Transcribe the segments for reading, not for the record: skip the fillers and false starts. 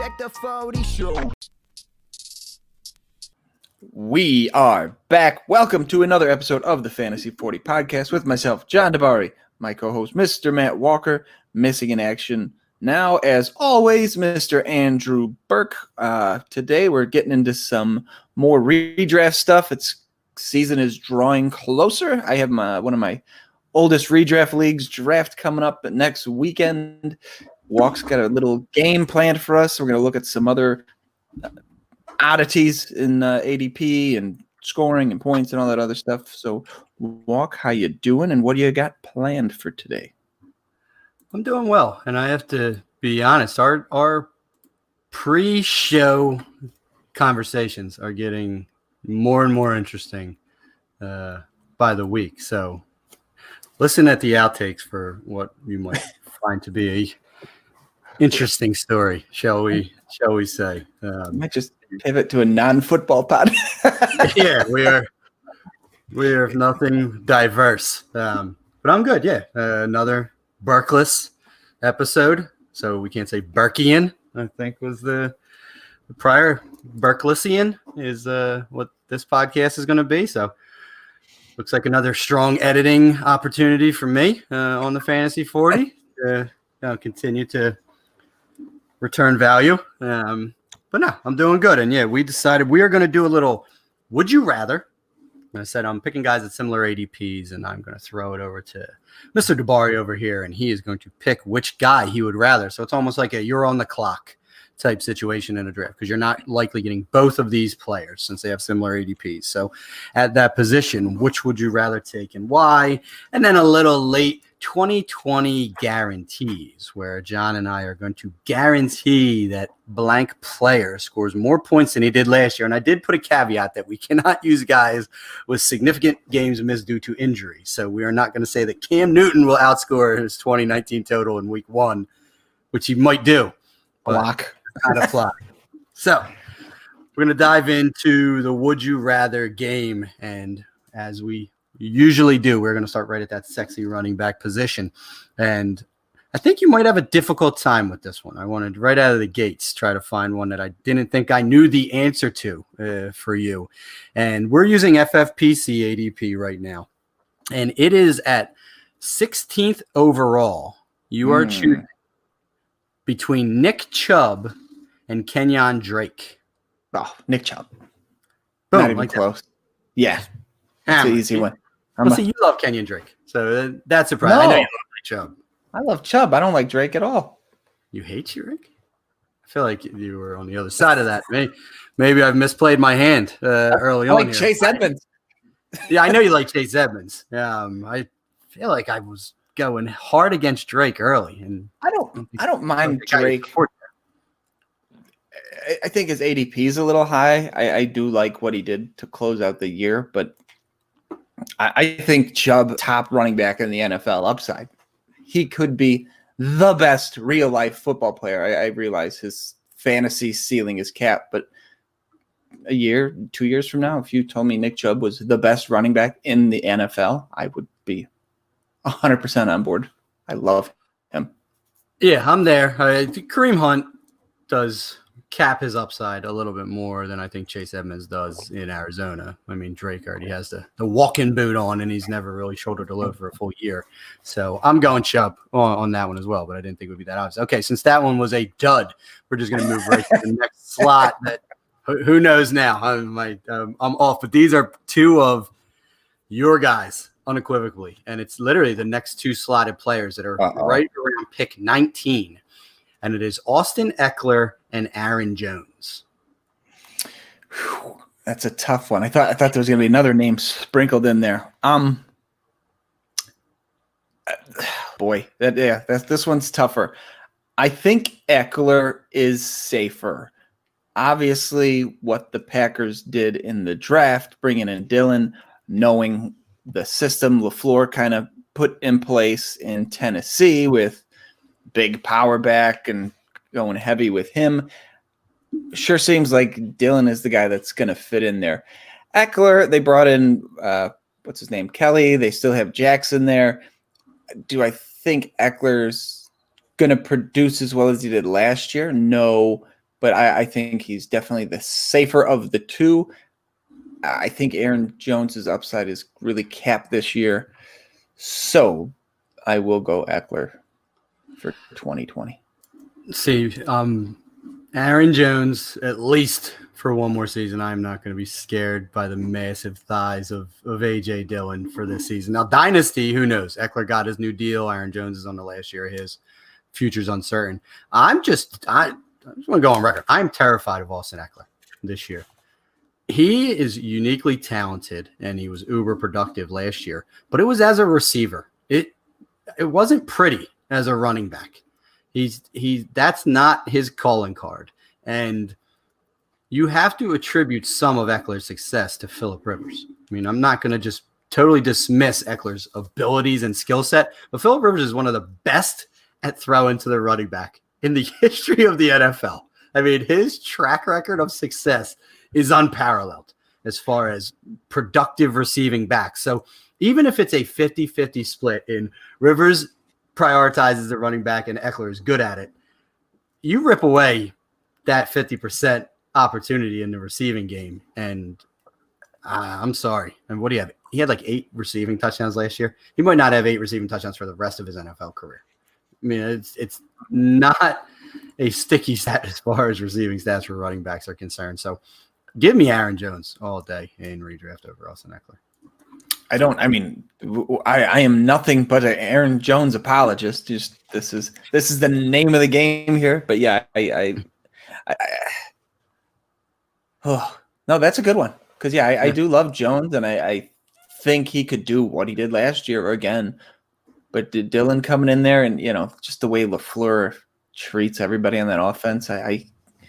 Check the 40 show. We are back. Welcome to another episode of the Fantasy 40 podcast with myself, John Dabari, my co-host, Mr. Matt Walker, missing in action now, as always, Mr. Andrew Burke. Today we're getting into some more redraft stuff. Season is drawing closer. I have one of my oldest redraft leagues draft coming up next weekend. Walk's got a little game planned for us. We're going to look at some other oddities in ADP and scoring and points and all that other stuff. So, Walk, how you doing, and what do you got planned for today? I'm doing well, and I have to be honest. Our pre-show conversations are getting more and more interesting by the week. So, listen at the outtakes for what you might find to be a interesting story, shall we say? Might just pivot to a non-football pod. Yeah, we are nothing diverse, but I'm good. Yeah, another Burkless episode, so we can't say Burkian. I think was the prior Burklessian is what this podcast is going to be. So looks like another strong editing opportunity for me on the Fantasy 40. Continue to return value. But no, I'm doing good. And yeah, we decided we are going to do a little would you rather. I said I'm picking guys at similar ADPs, and I'm going to throw it over to Mr. Dabari over here, and he is going to pick which guy he would rather. So it's almost like a you're on the clock type situation in a draft because you're not likely getting both of these players since they have similar ADPs. So at that position, which would you rather take and why? And then a little late 2020 guarantees where John and I are going to guarantee that blank player scores more points than he did last year. And I did put a caveat that we cannot use guys with significant games missed due to injury. So we are not going to say that Cam Newton will outscore his 2019 total in week 1, which he might do. Block. Not a fly. So we're going to dive into the would you rather game. And as we usually do, we're going to start right at that sexy running back position. And I think you might have a difficult time with this one. I wanted right out of the gates try to find one that I didn't think I knew the answer to for you. And we're using FFPC ADP right now. And it is at 16th overall. You are choosing between Nick Chubb and Kenyon Drake. Oh, Nick Chubb. Boom, Not even like close. That. Yeah. It's an easy one. See, you love Kenyon Drake, so that's a problem. No. I know you love Nick Chubb. I love Chubb. I don't like Drake at all. You hate Drake? I feel like you were on the other side of that. Maybe I've misplayed my hand early on. I like Chase Edmonds. Yeah, I know you like Chase Edmonds. I feel like I was going hard against Drake early, and I don't mind Drake. I think his ADP is a little high. I do like what he did to close out the year, but I think Chubb, top running back in the NFL upside. He could be the best real-life football player. I realize his fantasy ceiling is capped, but a year, 2 years from now, if you told me Nick Chubb was the best running back in the NFL, I would be 100% on board. I love him. Yeah, I'm there. Kareem Hunt does cap his upside a little bit more than I think Chase Edmonds does in Arizona. I mean, Drake already has the walking boot on, and he's never really shoulder to load for a full year. So I'm going Chubb on that one as well, but I didn't think it would be that obvious. Okay, since that one was a dud, we're just going to move right to the next slot. That who knows now? I'm off, but these are two of your guys unequivocally, and it's literally the next two slotted players that are right around pick 19. And it is Austin Eckler and Aaron Jones. Whew, that's a tough one. I thought there was going to be another name sprinkled in there. This one's tougher. I think Eckler is safer. Obviously, what the Packers did in the draft, bringing in Dillon, knowing the system LaFleur kind of put in place in Tennessee with big power back and going heavy with him. Sure seems like Dillon is the guy that's going to fit in there. Eckler, they brought in, what's his name, Kelly. They still have Jackson there. Do I think Eckler's going to produce as well as he did last year? No, but I think he's definitely the safer of the two. I think Aaron Jones's upside is really capped this year. So I will go Eckler for 2020. See, Aaron Jones, at least for one more season, I'm not going to be scared by the massive thighs of A.J. Dillon for this season. Now, Dynasty, who knows? Eckler got his new deal. Aaron Jones is on the last year of his. Future's uncertain. I just want to go on record. I'm terrified of Austin Eckler this year. He is uniquely talented, and he was uber productive last year, but it was as a receiver. It wasn't pretty as a running back. That's not his calling card. And you have to attribute some of Eckler's success to Phillip Rivers. I mean, I'm not going to just totally dismiss Eckler's abilities and skill set, but Phillip Rivers is one of the best at throwing to the running back in the history of the NFL. I mean, his track record of success is unparalleled as far as productive receiving backs. So even if it's a 50-50 split in Rivers prioritizes the running back and Eckler is good at it, you rip away that 50% opportunity in the receiving game. And I'm sorry. And what do you have? He had like 8 receiving touchdowns last year. He might not have 8 receiving touchdowns for the rest of his NFL career. I mean, it's not a sticky stat as far as receiving stats for running backs are concerned. So give me Aaron Jones all day in redraft over Austin Eckler. I am nothing but an Aaron Jones apologist. Just this is the name of the game here. But yeah, no, that's a good one. Because I do love Jones, and I think he could do what he did last year again. But Dillon coming in there, and just the way LaFleur treats everybody on that offense, it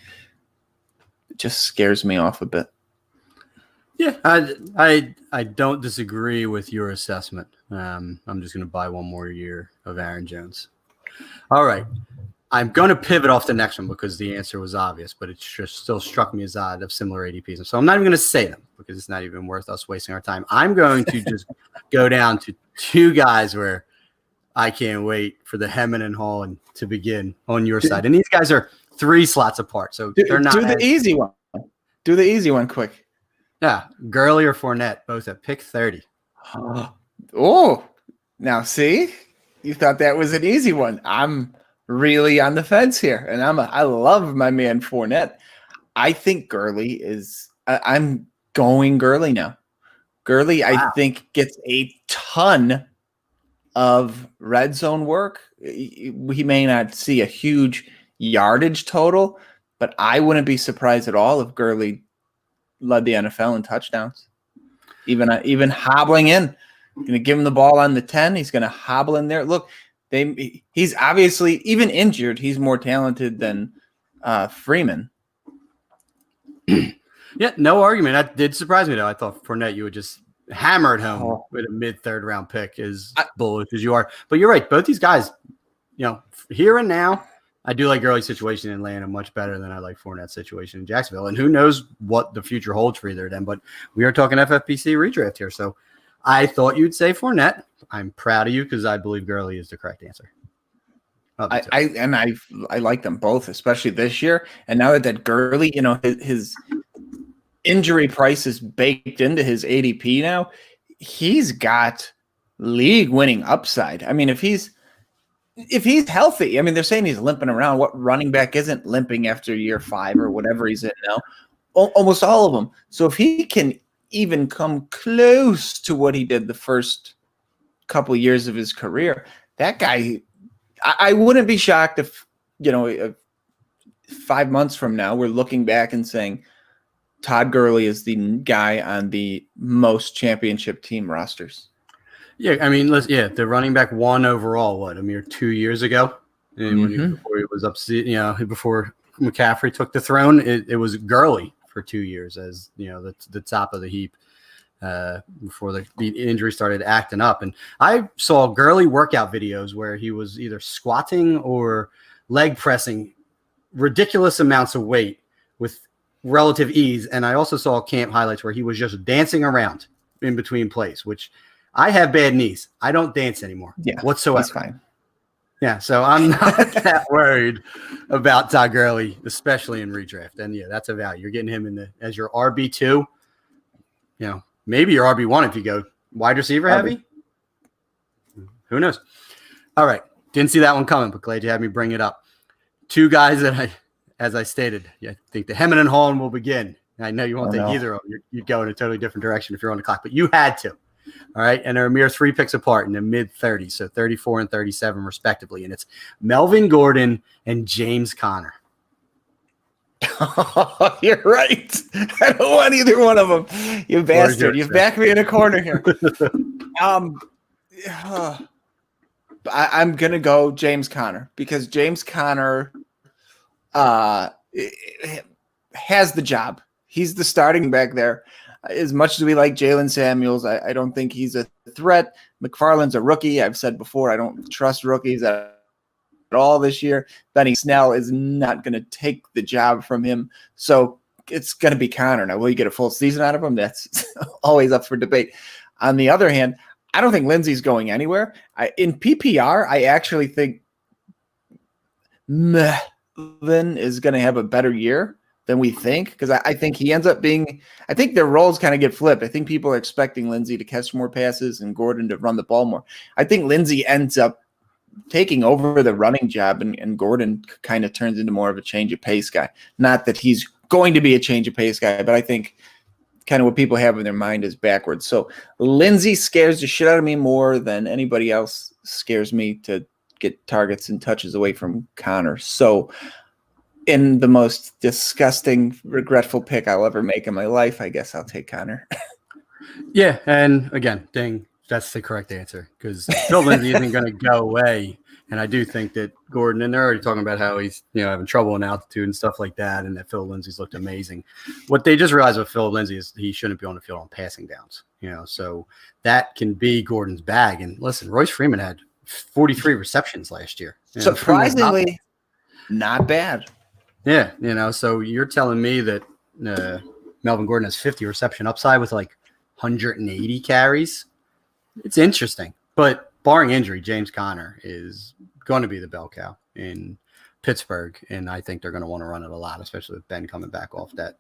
just scares me off a bit. Yeah, I don't disagree with your assessment. I'm just going to buy one more year of Aaron Jones. All right. I'm going to pivot off the next one because the answer was obvious, but it just still struck me as odd of similar ADPs. So I'm not even going to say them because it's not even worth us wasting our time. I'm going to just go down to 2 guys where I can't wait for the hemming and hawing to begin on your side. And these guys are 3 slots apart. So they're not. Do the easy one. Do the easy one quick. Yeah. Gurley or Fournette, both at pick 30. Oh, now see, you thought that was an easy one. I'm really on the fence here, and I love my man Fournette. I think Gurley is. I'm going Gurley now. Gurley, wow. I think gets a ton of red zone work. He may not see a huge yardage total, but I wouldn't be surprised at all if Gurley led the NFL in touchdowns. Even hobbling in, going to give him the ball on the 10. He's going to hobble in there. Look, he's obviously, even injured, he's more talented than Freeman. Yeah, no argument. That did surprise me, though. I thought Fournette, you would just hammered home with a mid-third round pick as bullish as you are. But you're right. Both these guys, here and now, I do like Gurley's situation in Atlanta much better than I like Fournette's situation in Jacksonville. And who knows what the future holds for either of them. But we are talking FFPC redraft here. So I thought you'd say Fournette. I'm proud of you because I believe Gurley is the correct answer. I like them both, especially this year. And now that Gurley, his injury price is baked into his ADP now, he's got league-winning upside. I mean, if he's healthy, I mean, they're saying he's limping around. What running back isn't limping after year 5 or whatever he's in now? Almost all of them. So if he can even come close to what he did the first couple of years of his career, that guy, I wouldn't be shocked if, 5 months from now, we're looking back and saying Todd Gurley is the guy on the most championship team rosters. Yeah, I mean, the running back 1 overall, a mere 2 years ago, and before he was up, before McCaffrey took the throne, it was Gurley for 2 years as the top of the heap before the injury started acting up. And I saw Gurley workout videos where he was either squatting or leg pressing ridiculous amounts of weight with relative ease. And I also saw camp highlights where he was just dancing around in between plays, which I have bad knees. I don't dance anymore whatsoever. That's fine. Yeah, so I'm not that worried about Todd Gurley, especially in redraft. And yeah, that's a value. You're getting him as your RB2. Maybe your RB1 if you go wide receiver heavy. Who knows? All right. Didn't see that one coming, but glad you had me bring it up. Two guys that as I stated, I think the hemming and hawing will begin. I know you won't take either of them. You'd go in a totally different direction if you're on the clock, but you had to. All right. And they're a mere 3 picks apart in the mid 30s. So 34 and 37 respectively. And it's Melvin Gordon and James Conner. Oh, you're right. I don't want either one of them. You bastard. You've backed me in a corner here. I'm going to go James Conner because James Conner has the job. He's the starting back there. As much as we like Jalen Samuels, I don't think he's a threat. McFarland's a rookie. I've said before, I don't trust rookies at all this year. Benny Snell is not going to take the job from him. So it's going to be Conner. Now, will you get a full season out of him? That's always up for debate. On the other hand, I don't think Lindsey's going anywhere. In PPR, I actually think Melvin is going to have a better year than we think, because I think he ends up being – I think their roles kind of get flipped. I think people are expecting Lindsey to catch more passes and Gordon to run the ball more. I think Lindsey ends up taking over the running job, and Gordon kind of turns into more of a change of pace guy. Not that he's going to be a change of pace guy, but I think kind of what people have in their mind is backwards. So Lindsey scares the shit out of me more than anybody else scares me to get targets and touches away from Conner. So in the most disgusting, regretful pick I'll ever make in my life, I guess I'll take Conner. Yeah, and again, that's the correct answer, because Phil Lindsey isn't going to go away. And I do think that Gordon, and they're already talking about how he's having trouble in altitude and stuff like that, and that Phil Lindsey's looked amazing. What they just realized with Phil Lindsey is he shouldn't be on the field on passing downs. So that can be Gordon's bag. And listen, Royce Freeman had 43 receptions last year. Surprisingly, not bad. Yeah, so you're telling me that Melvin Gordon has 50 reception upside with like 180 carries? It's interesting. But barring injury, James Conner is going to be the bell cow in Pittsburgh, and I think they're going to want to run it a lot, especially with Ben coming back off that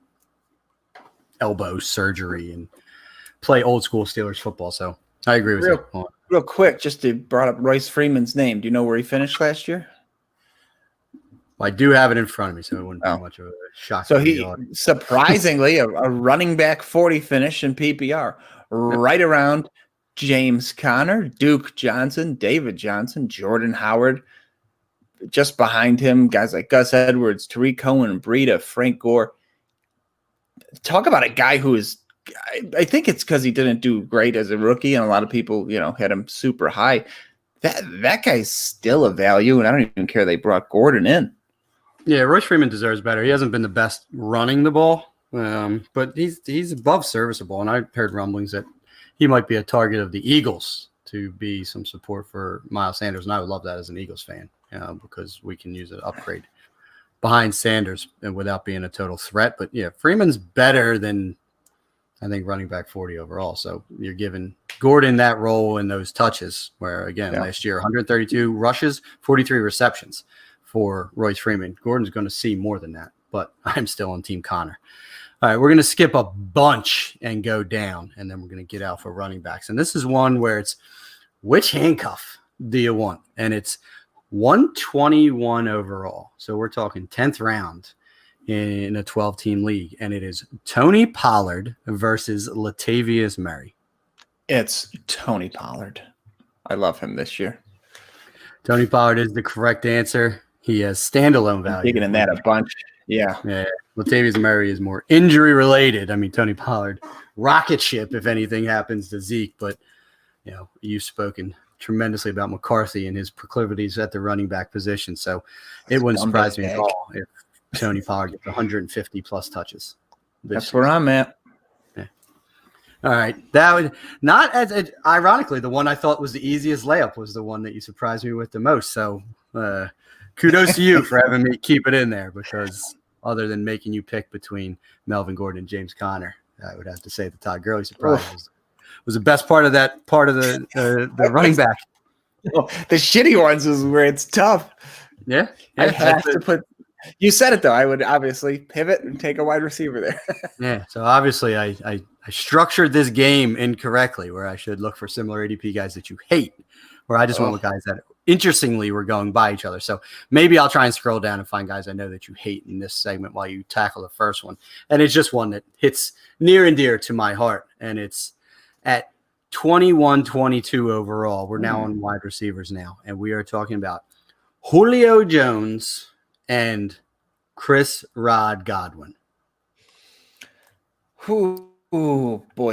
elbow surgery and play old school Steelers football. So I agree with you. Real quick, just to brought up Royce Freeman's name. Do you know where he finished last year? Well, I do have it in front of me, so it wouldn't be much of a shock. So he surprisingly a running back 40 finish in PPR, right around James Conner, Duke Johnson, David Johnson, Jordan Howard. Just behind him, guys like Gus Edwards, Tariq Cohen, Breida, Frank Gore. Talk about a guy who is, I think it's because he didn't do great as a rookie, and a lot of people, had him super high. That guy's still a value, and I don't even care they brought Gordon in. Yeah, Royce Freeman deserves better. He hasn't been the best running the ball, but he's above serviceable, and I've heard rumblings that he might be a target of the Eagles to be some support for Miles Sanders, and I would love that as an Eagles fan, because we can use an upgrade behind Sanders and without being a total threat. But yeah, Freeman's better than, I think, running back 40 overall. So you're giving Gordon that role in those touches where, again, last year, 132 rushes, 43 receptions for Royce Freeman. Gordon's going to see more than that, but I'm still on Team Conner. All right, we're going to skip a bunch and go down, and then we're going to get out for running backs. And this is one where it's, which handcuff do you want? And it's 121 overall. So we're talking 10th round in a 12-team league, and it is Tony Pollard versus Latavius Murray. It's Tony Pollard. I love him this year. Tony Pollard is the correct answer. He has standalone value. Digging in that a bunch. Yeah. Latavius Murray is more injury-related. I mean, Tony Pollard, rocket ship if anything happens to Zeke, but you've spoken tremendously about McCarthy and his proclivities at the running back position, so it wouldn't surprise me at all if Tony Pollard gets 150-plus touches. That's where I'm at. Yeah. All right. That would not as ironically, the one I thought was the easiest layup was the one that you surprised me with the most. So kudos to you for having me keep it in there, because other than making you pick between Melvin Gordon and James Conner, I would have to say the Todd Gurley surprise was the best part of that part of the running back. The shitty ones is where it's tough. Yeah. I have to put. You said it though. I would obviously pivot and take a wide receiver there. Yeah. So obviously, I structured this game incorrectly, where I should look for similar ADP guys that you hate, where I just went with guys that interestingly were going by each other. So maybe I'll try and scroll down and find guys I know that you hate in this segment while you tackle the first one. And it's just one that hits near and dear to my heart, and it's at 21-22 overall. We're now on wide receivers now, and we are talking about Julio Jones and Chris Rod Godwin. Ooh, boy.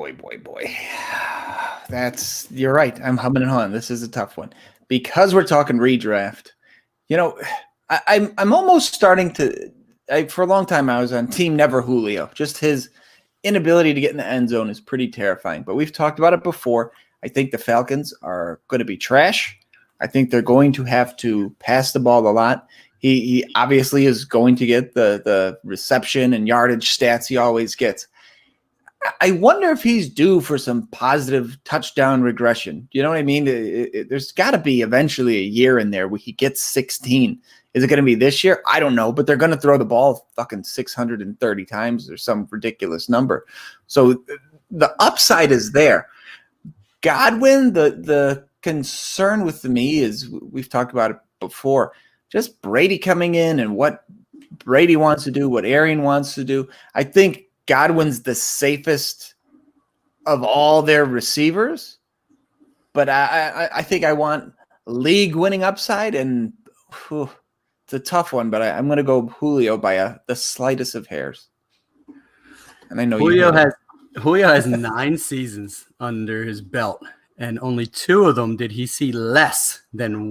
You're right. I'm humming and hawing. This is a tough one because we're talking redraft. You know, I'm almost starting to. For a long time, I was on team never Julio. Just his inability to get in the end zone is pretty terrifying. But we've talked about it before. I think the Falcons are going to be trash. I think they're going to have to pass the ball a lot. He obviously is going to get the reception and yardage stats he always gets. I wonder if he's due for some positive touchdown regression. You know what I mean? There's got to be eventually a year in there where he gets 16. Is it going to be this year? I don't know, but they're going to throw the ball fucking 630 times or some ridiculous number. So the upside is there. Godwin, the concern with me is we've talked about it before, just Brady coming in and what Brady wants to do, what Arian wants to do. I think Godwin's the safest of all their receivers, but I think I want league winning upside, and it's a tough one, but I'm going to go Julio by the slightest of hairs. And I know Julio has 9 seasons under his belt, and only 2 of them did he see less than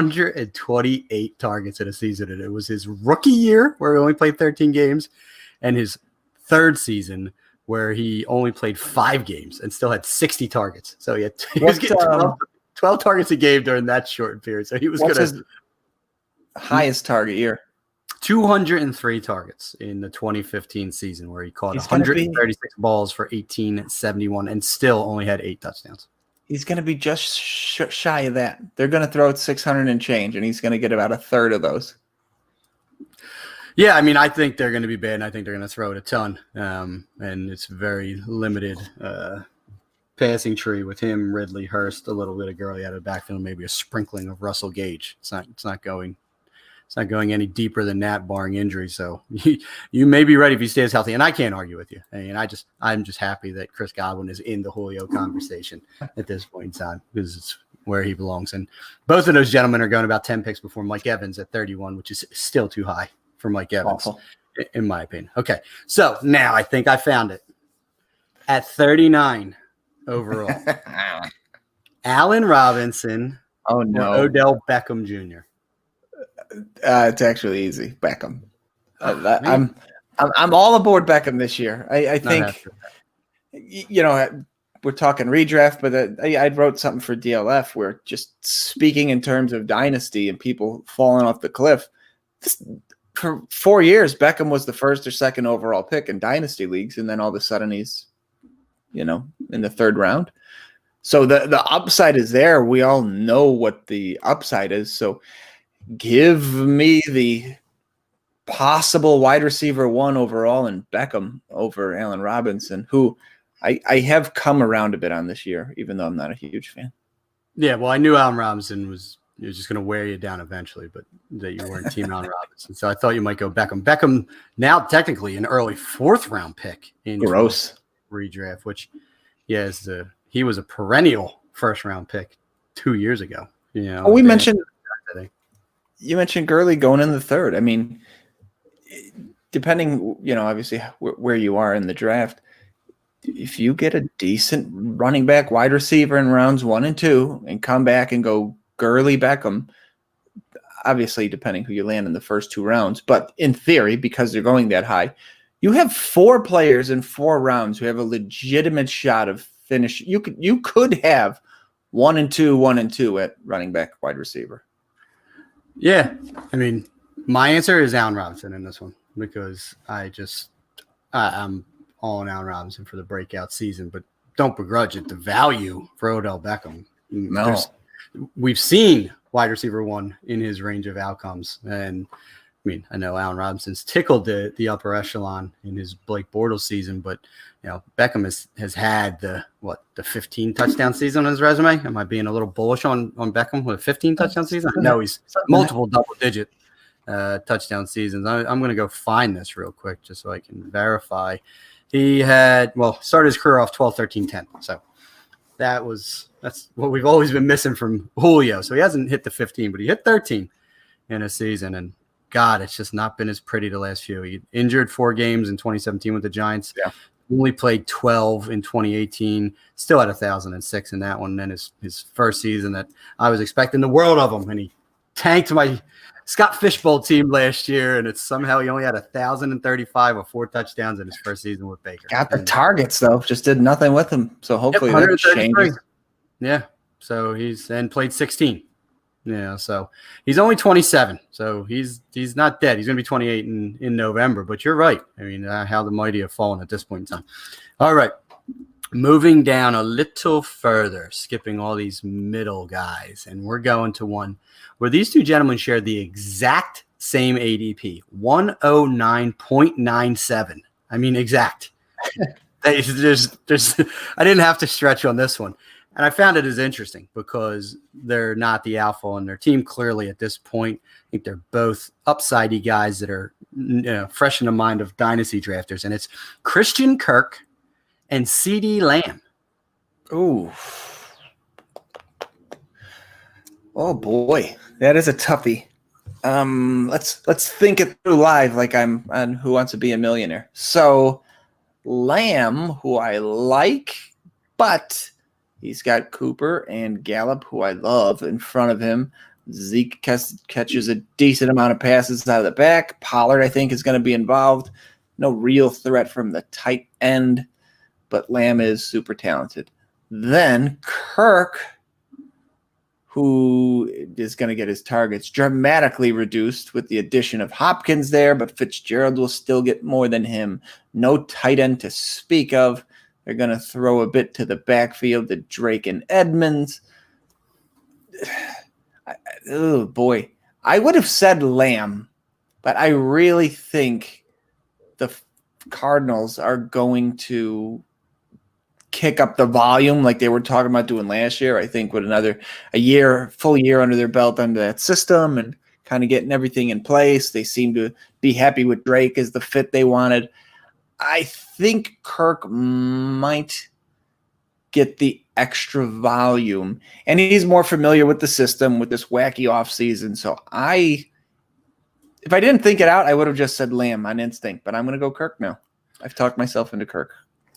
128 targets in a season. And it was his rookie year where he only played 13 games, and his third season where he only played 5 games and still had 60 targets. So he was getting 12 targets a game during that short period. So he was going to highest target year. 203 targets in the 2015 season where he caught 136 balls for 1871 and still only had 8 touchdowns. He's going to be just shy of that. They're going to throw it 600 and change, and he's going to get about a third of those. Yeah, I mean, I think they're going to be bad, and I think they're going to throw it a ton. And it's very limited passing tree with him, Ridley, Hurst, a little bit of Gurley out of the backfield, maybe a sprinkling of Russell Gage. It's not going any deeper than that, barring injury. So you may be ready if he stays healthy, and I can't argue with you. I mean, I'm just happy that Chris Godwin is in the Julio conversation at this point in time because it's where he belongs. And both of those gentlemen are going about 10 picks before Mike Evans at 31, which is still too high for Mike Evans, in my opinion. Okay, so now I think I found it. At 39 overall, Allen Robinson or Odell Beckham Jr.? It's actually easy. Beckham. I'm all aboard Beckham this year. I think, we're talking redraft, but I wrote something for DLF where just speaking in terms of dynasty and people falling off the cliff. For 4 years, Beckham was the first or second overall pick in dynasty leagues, and then all of a sudden he's, in the 3rd round. So the upside is there. We all know what the upside is. So give me the possible wide receiver 1 overall in Beckham over Allen Robinson, who I have come around a bit on this year, even though I'm not a huge fan. Yeah, well, I knew Allen Robinson was just going to wear you down eventually, but that you weren't team Allen Robinson. So I thought you might go Beckham. Beckham now technically an early 4th round pick in gross redraft, which he was a perennial 1st round pick 2 years ago. You mentioned Gurley going in the 3rd. I mean, depending, obviously where you are in the draft, if you get a decent running back wide receiver in rounds 1 and 2 and come back and go Gurley Beckham, obviously depending who you land in the first 2 rounds, but in theory, because they're going that high, you have 4 players in 4 rounds who have a legitimate shot of finish. You could have 1 and 2, 1 and 2 at running back wide receiver. Yeah. I mean, my answer is Allen Robinson in this one because I'm all on Allen Robinson for the breakout season, but don't begrudge it. The value for Odell Beckham. No. we've seen wide receiver one in his range of outcomes. And I mean, I know Allen Robinson's tickled the upper echelon in his Blake Bortles season, but Beckham has had the 15 touchdown season on his resume. Am I being a little bullish on Beckham with a 15 touchdown season? No, he's multiple double digit touchdown seasons. I'm going to go find this real quick just so I can verify. He started his career off 12, 13, 10. So that's what we've always been missing from Julio. So he hasn't hit the 15, but he hit 13 in a season. And God, it's just not been as pretty the last few. He injured 4 games in 2017 with the Giants. Yeah. Only played 12 in 2018. Still had 1,006 in that one. And then his first season that I was expecting the world of him. And he tanked my Scott Fishbowl team last year. And it's somehow he only had 1,035 with 4 touchdowns in his first season with Baker. Got the targets, though. Just did nothing with him. So hopefully that changes. Yeah. So he's played 16. Yeah, so he's only 27, so he's not dead. He's going to be 28 in November, but you're right. I mean, how the mighty have fallen at this point in time. All right, moving down a little further, skipping all these middle guys, and we're going to one where these two gentlemen share the exact same ADP, 109.97. I mean, exact. There's I didn't have to stretch on this one. And I found it as interesting because they're not the alpha on their team. Clearly, at this point, I think they're both upsidey guys that are fresh in the mind of dynasty drafters. And it's Christian Kirk and CeeDee Lamb. Ooh. Oh, boy. That is a toughie. Let's think it through live like I'm on Who Wants to Be a Millionaire. So, Lamb, who I like, but he's got Cooper and Gallup, who I love, in front of him. Zeke catches a decent amount of passes out of the back. Pollard, I think, is going to be involved. No real threat from the tight end, but Lamb is super talented. Then Kirk, who is going to get his targets dramatically reduced with the addition of Hopkins there, but Fitzgerald will still get more than him. No tight end to speak of. They're going to throw a bit to the backfield to Drake and Edmonds. Oh, boy. I would have said Lamb, but I really think the Cardinals are going to kick up the volume like they were talking about doing last year. I think with full year under their belt under that system and kind of getting everything in place, they seem to be happy with Drake as the fit they wanted. I think Kirk might get the extra volume, and he's more familiar with the system with this wacky offseason. So if I didn't think it out, I would have just said Lamb on instinct, but I'm going to go Kirk now. I've talked myself into Kirk.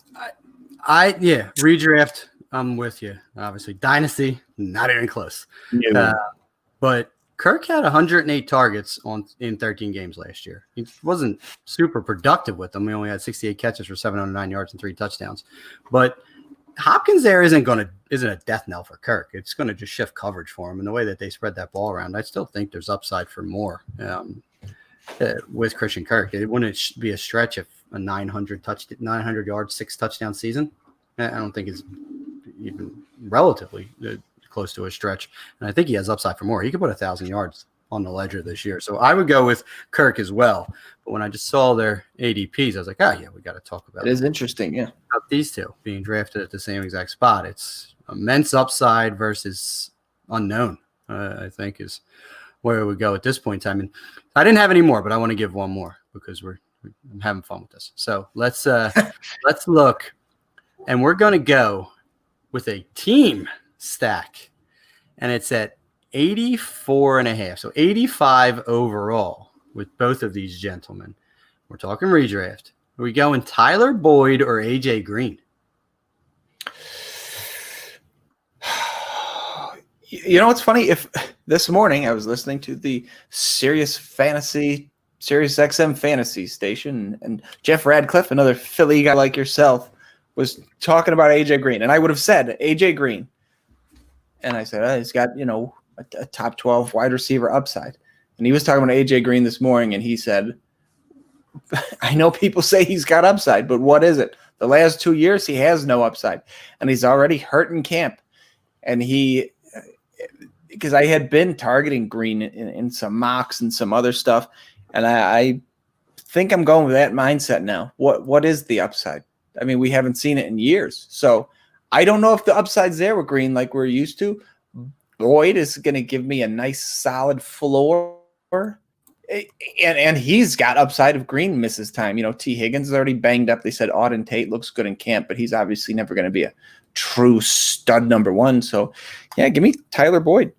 Redraft, I'm with you. Obviously, Dynasty, not even close. But Kirk had 108 targets in 13 games last year. He wasn't super productive with them. He only had 68 catches for 709 yards and 3 touchdowns. But Hopkins there isn't a death knell for Kirk. It's going to just shift coverage for him. And the way that they spread that ball around, I still think there's upside for more with Christian Kirk. It wouldn't be a stretch if a 900 yard, 6 touchdown season. I don't think it's even relatively close to a stretch. And I think he has upside for more. He could put 1,000 yards on the ledger this year. So I would go with Kirk as well. But when I just saw their ADPs, I was like, we got to talk about it. It is interesting, yeah. About these two being drafted at the same exact spot. It's immense upside versus unknown, I think is where we go at this point in time. And I didn't have any more, but I want to give one more because I'm having fun with this. So let's look. And we're going to go with a team stack, and it's at 84.5. So 85 overall with both of these gentlemen. We're talking redraft. Are we going Tyler Boyd or AJ Green? You know what's funny? If this morning I was listening to the Sirius XM fantasy station, and Jeff Radcliffe, another Philly guy like yourself, was talking about AJ Green, and I would have said AJ Green, and I said he's got a top 12 wide receiver upside, and he was talking about AJ Green this morning, and he said, I know people say he's got upside, but what is it? The last 2 years he has no upside, and he's already hurt in camp, and because I had been targeting Green in some mocks and some other stuff, and I think I'm going with that mindset now. What is the upside? I mean, we haven't seen it in years, so I don't know if the upside's there with Green like we're used to. Boyd is going to give me a nice solid floor, and he's got upside if Green misses time. T. Higgins is already banged up. They said Auden Tate looks good in camp, but he's obviously never going to be a true stud number one. So, yeah, give me Tyler Boyd.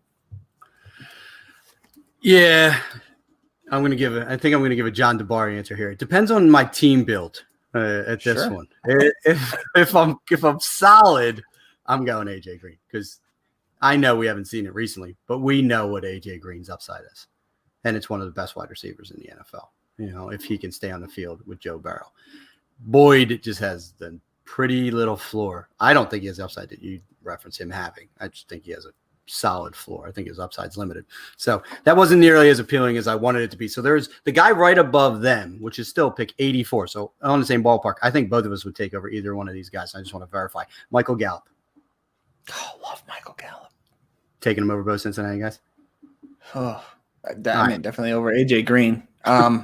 Yeah, I think I'm going to give a John DeBar answer here. It depends on my team build at this one. If I'm solid, I'm going AJ Green because I know we haven't seen it recently, but we know what AJ Green's upside is, and it's one of the best wide receivers in the NFL. If he can stay on the field with Joe Burrow. Boyd just has the pretty little floor. I don't think he has the upside that you reference him having. I just think he has a solid floor. I think his upside's limited. So that wasn't nearly as appealing as I wanted it to be. So there's the guy right above them, which is still pick 84. So on the same ballpark, I think both of us would take over either one of these guys. I just want to verify. Michael Gallup. Oh, love Michael Gallup. Taking him over both Cincinnati guys? Oh, definitely over AJ Green. I'm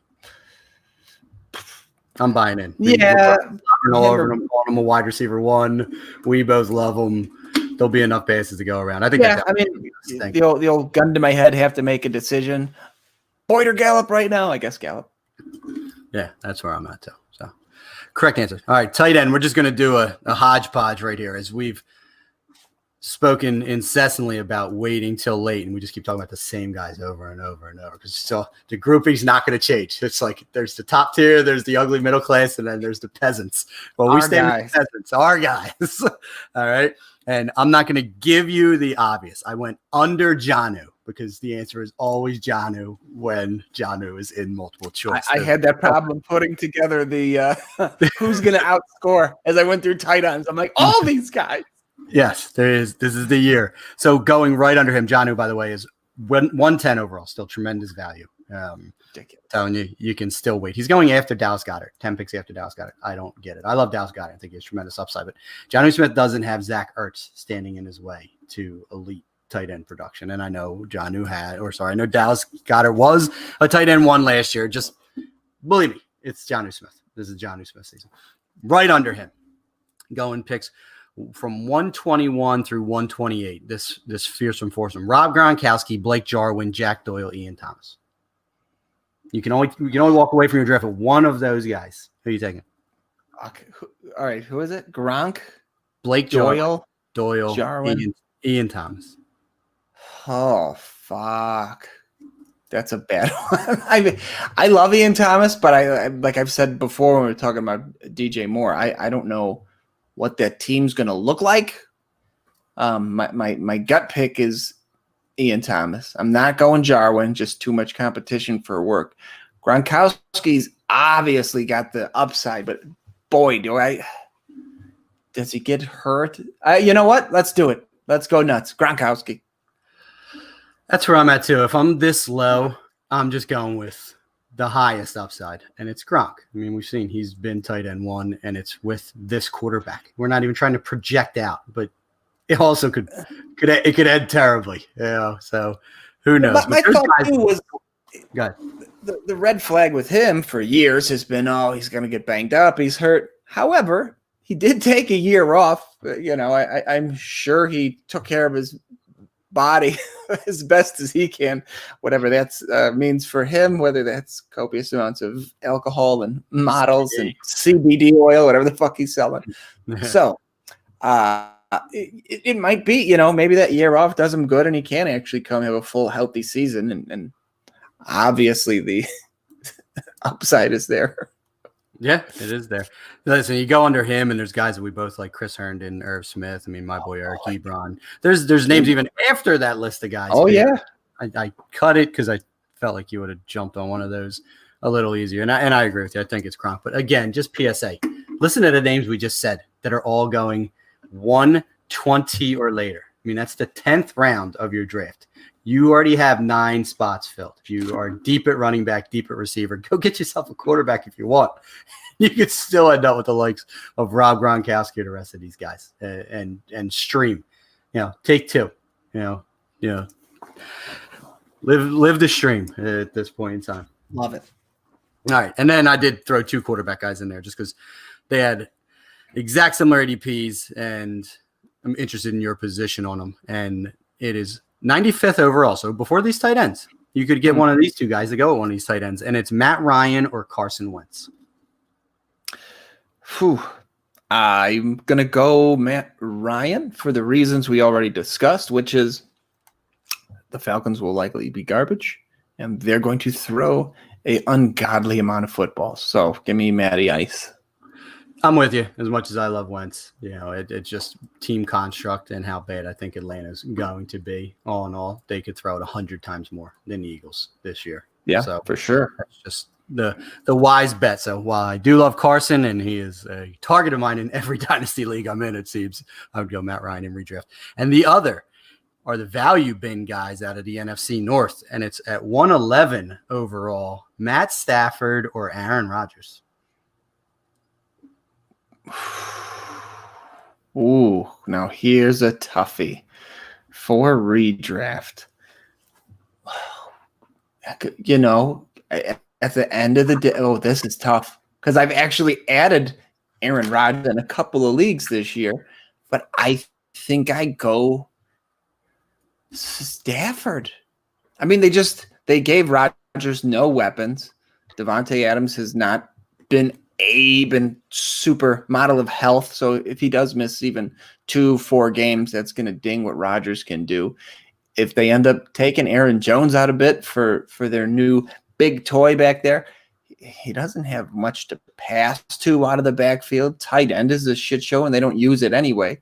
buying in. Yeah. All over him, calling him a wide receiver one. We both love him. There'll be enough passes to go around. I think. Yeah, the old gun to my head, have to make a decision. Boyd or Gallup right now? I guess Gallup. Yeah, that's where I'm at too. So, correct answer. All right, tight end. We're just going to do a hodgepodge right here as we've spoken incessantly about waiting till late, and we just keep talking about the same guys over and over and over because still the grouping's not going to change. It's like there's the top tier, there's the ugly middle class, and then there's the peasants. Well, we stay with the peasants, our guys. All right. And I'm not going to give you the obvious. I went under Jonnu because the answer is always Jonnu when Jonnu is in multiple choice. I had that problem putting together the who's going to outscore as I went through tight ends. I'm like, all these guys. Yes, there is. This is the year. So going right under him, Jonnu, by the way, is 110 overall. Still tremendous value. Telling you, you can still wait. He's going after Dallas Goedert, 10 picks after Dallas Goedert. I don't get it. I love Dallas Goedert. I think he has tremendous upside, but Jonnu Smith doesn't have Zach Ertz standing in his way to elite tight end production. And I know I know Dallas Goedert was a tight end one last year. Just believe me, it's Jonnu Smith. This is Jonnu Smith season. Right under him, going picks from 121 through 128. This fearsome foursome: Rob Gronkowski, Blake Jarwin, Jack Doyle, Ian Thomas. You can only walk away from your draft with one of those guys. Who are you taking? Okay. All right. Who is it? Gronk, Blake Doyle, Jarwin, Ian Thomas. Oh fuck, that's a bad one. I love Ian Thomas, but I like I've said before when we were talking about DJ Moore, I don't know what that team's going to look like. My gut pick is Ian Thomas. I'm not going Jarwin, just too much competition for work. Gronkowski's obviously got the upside, but boy, does he get hurt? You know what? Let's do it. Let's go nuts. Gronkowski. That's where I'm at too. If I'm this low, I'm just going with the highest upside, and it's Gronk. I mean, we've seen he's been tight end one, and it's with this quarterback. We're not even trying to project out, but it also could end terribly. So who knows? My thought too was the red flag with him for years has been, he's going to get banged up, he's hurt. However, he did take a year off. I'm sure he took care of his body as best as he can, whatever that means for him, whether that's copious amounts of alcohol and models and CBD oil, whatever the fuck he's selling. So it might be, maybe that year off does him good and he can actually come have a full healthy season. And obviously the upside is there. Yeah, it is there. Listen, you go under him, and there's guys that we both like: Chris Herndon, Irv Smith. I mean, my boy Eric Ebron. There's names even after that list of guys. Oh yeah, I cut it because I felt like you would have jumped on one of those a little easier. And I agree with you. I think it's Gronk. But again, just PSA: listen to the names we just said that are all going 120 or later. I mean, that's the 10th round of your draft. You already have 9 spots filled. If you are deep at running back, deep at receiver, go get yourself a quarterback if you want. You could still end up with the likes of Rob Gronkowski or the rest of these guys and stream. Take 2. live the stream at this point in time. Love it. All right. And then I did throw 2 quarterback guys in there just because they had exact similar ADPs, and I'm interested in your position on them. And it is 95th overall. So before these tight ends, you could get one of these 2 guys to go at one of these tight ends, and it's Matt Ryan or Carson Wentz. I'm going to go Matt Ryan for the reasons we already discussed, which is the Falcons will likely be garbage, and they're going to throw an ungodly amount of football. So give me Matty Ice. I'm with you. As much as I love Wentz, it's just team construct and how bad I think Atlanta's going to be. All in all, they could throw it 100 times more than the Eagles this year. Yeah, so for sure. That's just the wise bet. So while I do love Carson, and he is a target of mine in every dynasty league I'm in, it seems, I would go Matt Ryan in redraft. And the other are the value bin guys out of the NFC North, and it's at 111 overall, Matt Stafford or Aaron Rodgers. Ooh, now here's a toughie for redraft. At the end of the day, this is tough because I've actually added Aaron Rodgers in a couple of leagues this year, but I think I go Stafford. I mean, they gave Rodgers no weapons. Devontae Adams has not been super model of health. So if he does miss even 2-4 games, that's going to ding what Rodgers can do. If they end up taking Aaron Jones out a bit for their new big toy back there, he doesn't have much to pass to out of the backfield. Tight end is a shit show, and they don't use it anyway.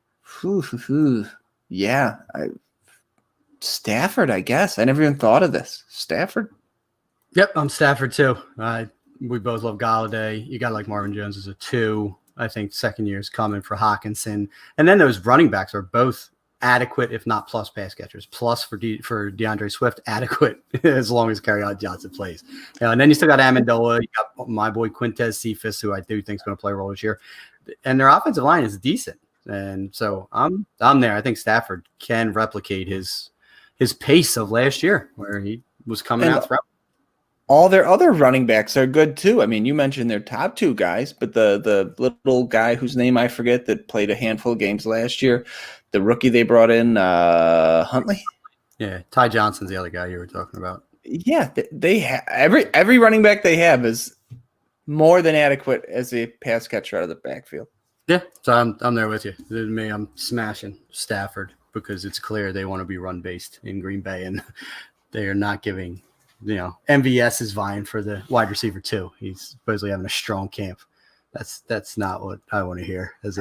Yeah. Stafford, I guess. I never even thought of this. Stafford? Yep, I'm Stafford too. We both love Galladay. You got like Marvin Jones as a 2. I think second year is coming for Hawkinson. And then those running backs are both adequate, if not plus pass catchers. Plus for DeAndre Swift, adequate as long as Kerryon Johnson plays. And then you still got Amendola. You got my boy Quintez Cephas, who I do think is going to play a role this year. And their offensive line is decent. And so I'm there. I think Stafford can replicate his pace of last year where he was coming out throughout. All their other running backs are good too. I mean, you mentioned their top 2 guys, but the little guy whose name I forget that played a handful of games last year, the rookie they brought in, Huntley. Yeah, Ty Johnson's the other guy you were talking about. Yeah, they have every running back they have is more than adequate as a pass catcher out of the backfield. Yeah, so I'm there with you. Me, I'm smashing Stafford because it's clear they want to be run based in Green Bay, and they are not giving. MVS is vying for the wide receiver 2. He's supposedly having a strong camp. That's not what I want to hear. That's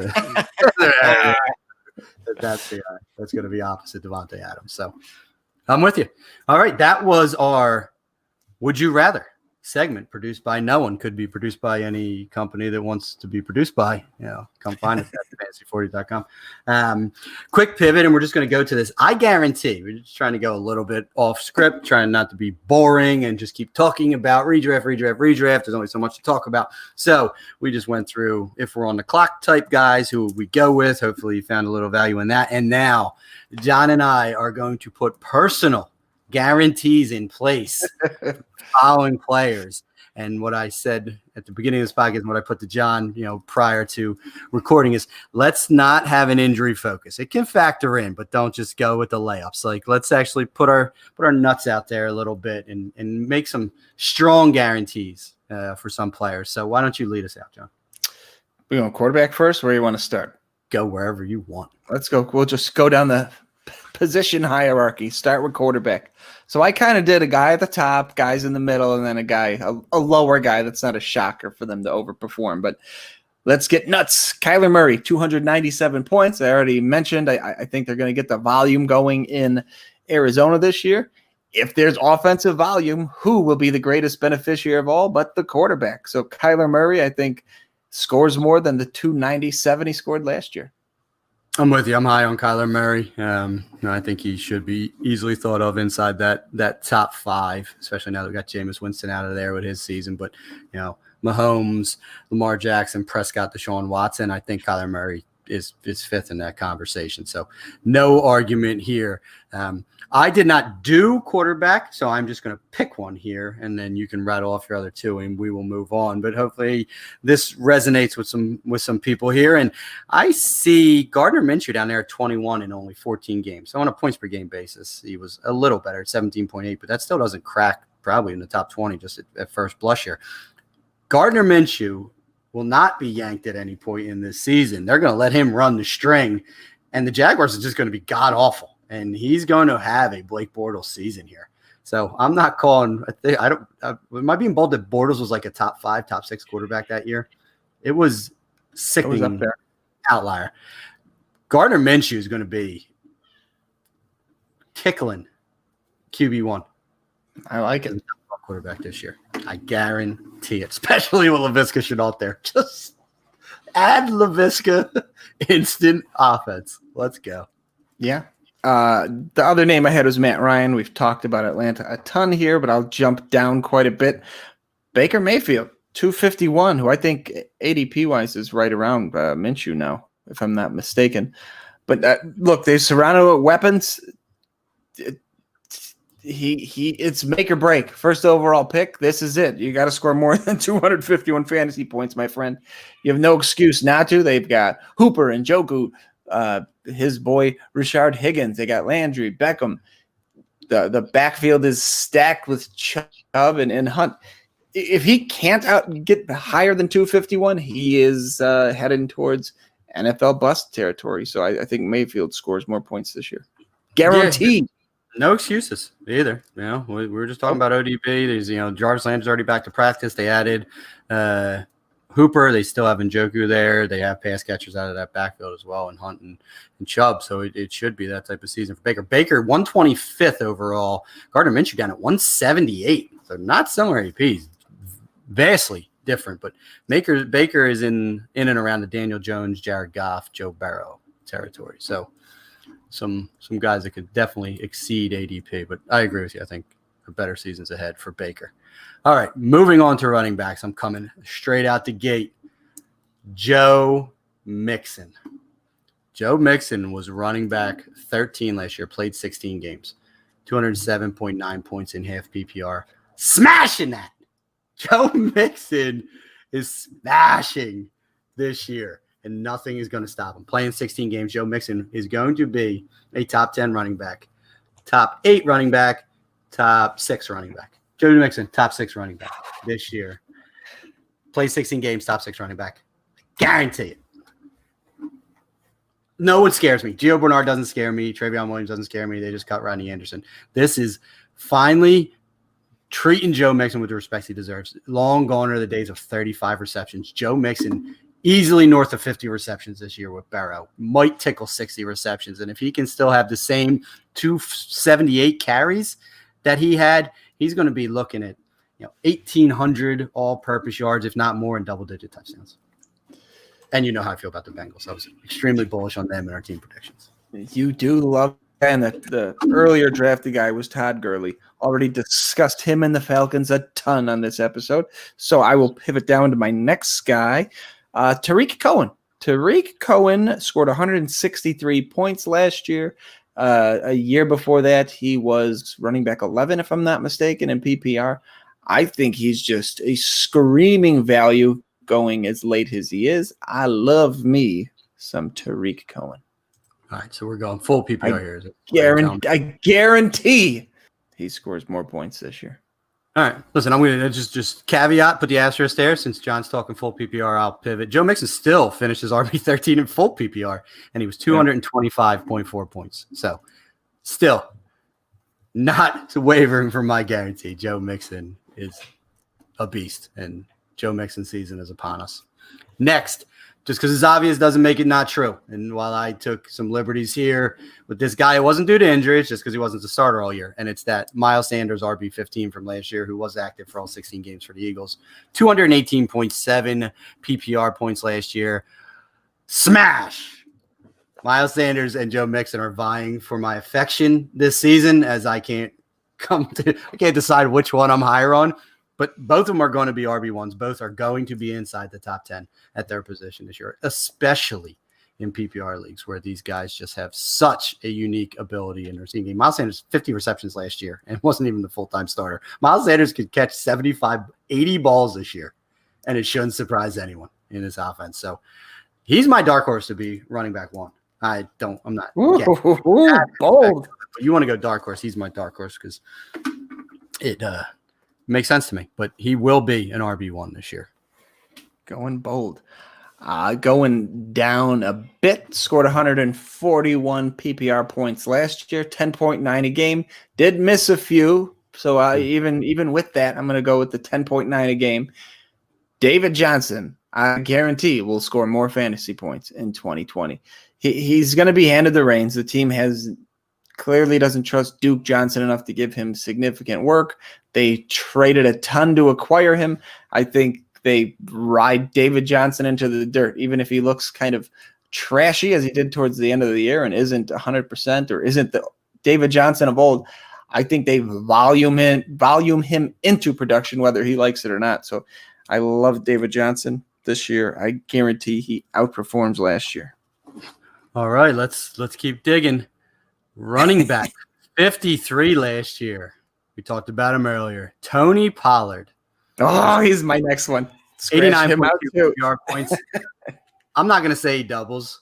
going to be opposite Devontae Adams. So I'm with you. All right, that was our Would You Rather segment produced by no one. Could be produced by any company that wants to be produced by. Come find us at fantasy40.com. Quick pivot, and we're just going to go to this. I guarantee we're just trying to go a little bit off script, trying not to be boring and just keep talking about redraft. There's only so much to talk about. So we just went through, if we're on the clock type guys, who we go with. Hopefully you found a little value in that. And now John and I are going to put personal guarantees in place following players. And what I said at the beginning of this podcast and what I put to John, prior to recording is let's not have an injury focus. It can factor in, but don't just go with the layups. Like, let's actually put our nuts out there a little bit and make some strong guarantees for some players. So why don't you lead us out, John? We going quarterback first? Where do you want to start? Go wherever you want. Let's go. We'll just go down the position hierarchy. Start with quarterback. So I kind of did a guy at the top, guys in the middle, and then a lower guy that's not a shocker for them to overperform. But let's get nuts. Kyler Murray, 297 points. I already mentioned I think they're going to get the volume going in Arizona this year. If there's offensive volume, who will be the greatest beneficiary of all but the quarterback? So Kyler Murray, I think, scores more than the 297 he scored last year. I'm with you. I'm high on Kyler Murray. I think he should be easily thought of inside that top 5, especially now that we got Jameis Winston out of there with his season. But, Mahomes, Lamar Jackson, Prescott, Deshaun Watson, I think Kyler Murray is fifth in that conversation. So no argument here. I did not do quarterback, so I'm just going to pick one here, and then you can rattle off your other two, and we will move on. But hopefully this resonates with some people here. And I see Gardner Minshew down there at 21 in only 14 games. So on a points per game basis, he was a little better at 17.8, but that still doesn't crack probably in the top 20 just at first blush here. Gardner Minshew will not be yanked at any point in this season. They're going to let him run the string, and the Jaguars are just going to be god-awful. And he's going to have a Blake Bortles season here. So I'm not calling – am I being bold that Bortles was like a top 5, top 6 quarterback that year? It was sickening, up there. Outlier. Gardner Minshew is going to be tickling QB1. I like it. Quarterback this year. I guarantee it, especially with Laviska Shenault there. Just add Laviska, instant offense. Let's go. Yeah. The other name I had was Matt Ryan. We've talked about Atlanta a ton here, but I'll jump down quite a bit. Baker Mayfield, 251, who I think ADP-wise is right around Minshew now, if I'm not mistaken. But look, they're surrounded with weapons. It's make or break. First overall pick, this is it. You got to score more than 251 fantasy points, my friend. You have no excuse not to. They've got Hooper and Njoku, his boy Rashard Higgins. They got Landry, Beckham. The backfield is stacked with Chubb and Hunt. If he can't get higher than 251, he is heading towards NFL bust territory. So I think Mayfield scores more points this year. Guaranteed. Yeah. No excuses either. You know, we were just talking about ODB. There's, Jarvis Landry's already back to practice. They added Hooper. They still have Njoku there. They have pass catchers out of that backfield as well, and Hunt and Chubb. So it should be that type of season for Baker. Baker, 125th overall. Gardner Minshew down at 178. So not similar ADPs. Vastly different. But Baker is in and around the Daniel Jones, Jared Goff, Joe Burrow territory. So some guys that could definitely exceed ADP, but I agree with you. I think a better season's ahead for Baker. All right, moving on to running backs. I'm coming straight out the gate. Joe Mixon. Joe Mixon was running back 13 last year, played 16 games, 207.9 points in half PPR. Smashing that. Joe Mixon is smashing this year. And nothing is going to stop him. Playing 16 games, Joe Mixon is going to be a top 10 running back, top 8 running back, top 6 running back. Joe Mixon, top 6 running back this year. Play 16 games, top 6 running back. Guarantee it. No one scares me. Gio Bernard doesn't scare me. Travion Williams doesn't scare me. They just cut Rodney Anderson. This is finally treating Joe Mixon with the respect he deserves. Long gone are the days of 35 receptions. Joe Mixon easily north of 50 receptions this year with Burrow. Might tickle 60 receptions. And if he can still have the same 278 carries that he had, he's going to be looking at 1,800 all-purpose yards, if not more, in double-digit touchdowns. And you know how I feel about the Bengals. I was extremely bullish on them in our team predictions. You do love and the earlier drafted guy was Todd Gurley. Already discussed him and the Falcons a ton on this episode. So I will pivot down to my next guy. Tariq Cohen. Tariq Cohen scored 163 points last year. A year before that, he was running back 11, if I'm not mistaken, in PPR. I think he's just a screaming value going as late as he is. I love me some Tariq Cohen. All right, so we're going full PPR here. I guarantee he scores more points this year. All right, listen, I'm going to just caveat, put the asterisk there. Since John's talking full PPR, I'll pivot. Joe Mixon still finishes RB13 in full PPR, and he was 225.4 points. So still not wavering from my guarantee. Joe Mixon is a beast, and Joe Mixon season is upon us. Next, just because it's obvious doesn't make it not true. And while I took some liberties here with this guy, it wasn't due to injury. It's just because he wasn't the starter all year. And it's that Miles Sanders RB15 from last year, who was active for all 16 games for the Eagles. 218.7 PPR points last year. Smash! Miles Sanders and Joe Mixon are vying for my affection this season, as I can't decide which one I'm higher on. But both of them are going to be RB1s. Both are going to be inside the top 10 at their position this year, especially in PPR leagues where these guys just have such a unique ability in their receiving game. Miles Sanders, 50 receptions last year and wasn't even the full-time starter. Miles Sanders could catch 75, 80 balls this year, and it shouldn't surprise anyone in this offense. So he's my dark horse to be running back one. I'm not. Bold. But you want to go dark horse, he's my dark horse because it makes sense to me. But he will be an RB1 this year. Going bold. Going down a bit, scored 141 PPR points last year, 10.9 a game. Did miss a few, so even with that, I'm going to go with the 10.9 a game. David Johnson, I guarantee, will score more fantasy points in 2020. He's going to be handed the reins. The team clearly doesn't trust Duke Johnson enough to give him significant work. They traded a ton to acquire him. I think they ride David Johnson into the dirt, even if he looks kind of trashy as he did towards the end of the year and isn't 100% or isn't the David Johnson of old. I think they volume him into production, whether he likes it or not. So I love David Johnson this year. I guarantee he outperforms last year. All right, let's keep digging. Running back, 53 last year. We talked about him earlier. Tony Pollard. Oh, he's my next one. 89 PPR points. I'm not going to say he doubles,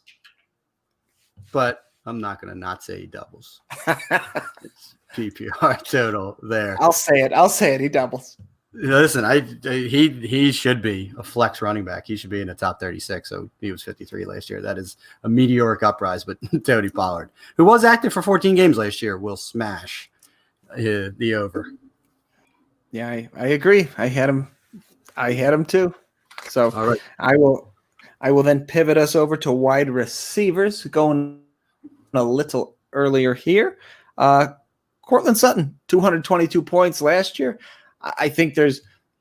but I'm not going to not say he doubles. It's PPR total there. I'll say it. He doubles. Listen, he should be a flex running back. He should be in the top 36. So he was 53 last year. That is a meteoric uprise. But Tony Pollard, who was active for 14 games last year, will smash the over. Yeah, I agree. I had him too. So all right. I will then pivot us over to wide receivers, going a little earlier here. Cortland Sutton, 222 points last year. I think there's,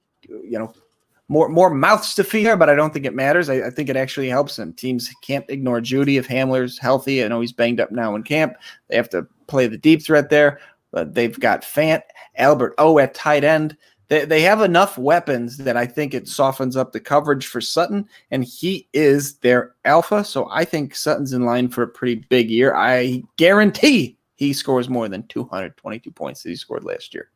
more mouths to feed here, but I don't think it matters. I think it actually helps him. Teams can't ignore Judy if Hamler's healthy. I know he's banged up now in camp. They have to play the deep threat there. But they've got Fant, Albert O at tight end. They have enough weapons that I think it softens up the coverage for Sutton, and he is their alpha. So I think Sutton's in line for a pretty big year. I guarantee he scores more than 222 points that he scored last year.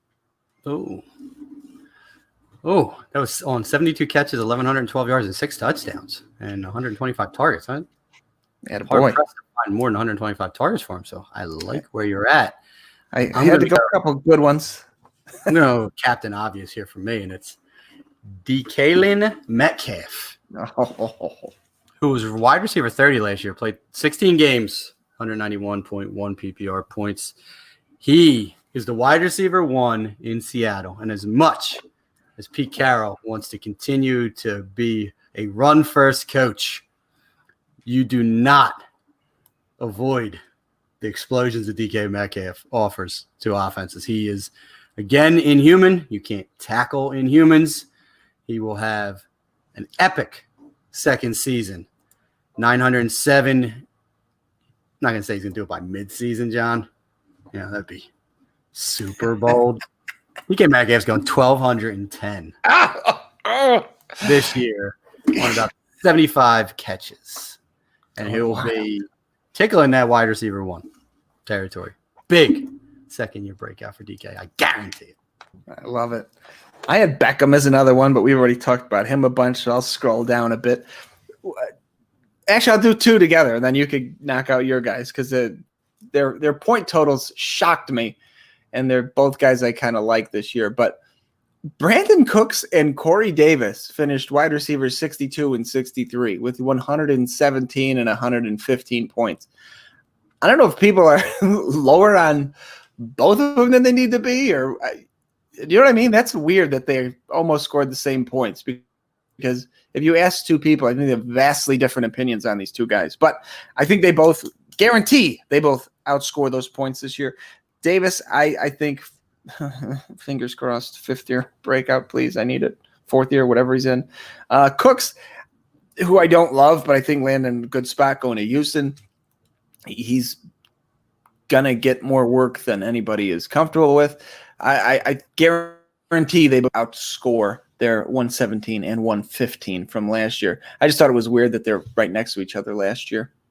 Oh, that was on 72 catches, 1,112 yards, and 6 touchdowns, and 125 targets. Huh? Yeah, hard to find more than 125 targets for him. So I like where you're at. I had to go a couple of good ones. No, Captain Obvious here for me, and it's DK Metcalf, who was wide receiver 30 last year, played 16 games, 191.1 PPR points. He is the wide receiver 1 in Seattle, and as much as Pete Carroll wants to continue to be a run-first coach, you do not avoid the explosions that DK Metcalf offers to offenses. He is, again, inhuman. You can't tackle inhumans. He will have an epic second season. 907. I'm not going to say he's going to do it by midseason, John. Yeah, that'd be super bold. DK Metcalf's going 1,210 this year on about 75 catches. And he will be tickling that wide receiver 1 territory. Big second-year breakout for DK. I guarantee it. I love it. I had Beckham as another one, but we've already talked about him a bunch, so I'll scroll down a bit. Actually, I'll do 2 together, and then you could knock out your guys because their point totals shocked me, and they're both guys I kind of like this year. But Brandon Cooks and Corey Davis finished wide receivers 62 and 63 with 117 and 115 points. I don't know if people are lower on both of them than they need to be, or you know what I mean? That's weird that they almost scored the same points, because if you ask 2 people, I think they have vastly different opinions on these 2 guys. But I think they both outscore those points this year. Davis, I think, fingers crossed, 5th-year breakout, please. I need it. 4th year, whatever he's in. Cooks, who I don't love, but I think landed in a good spot going to Houston. He's going to get more work than anybody is comfortable with. I guarantee they outscore their 117 and 115 from last year. I just thought it was weird that they're right next to each other last year.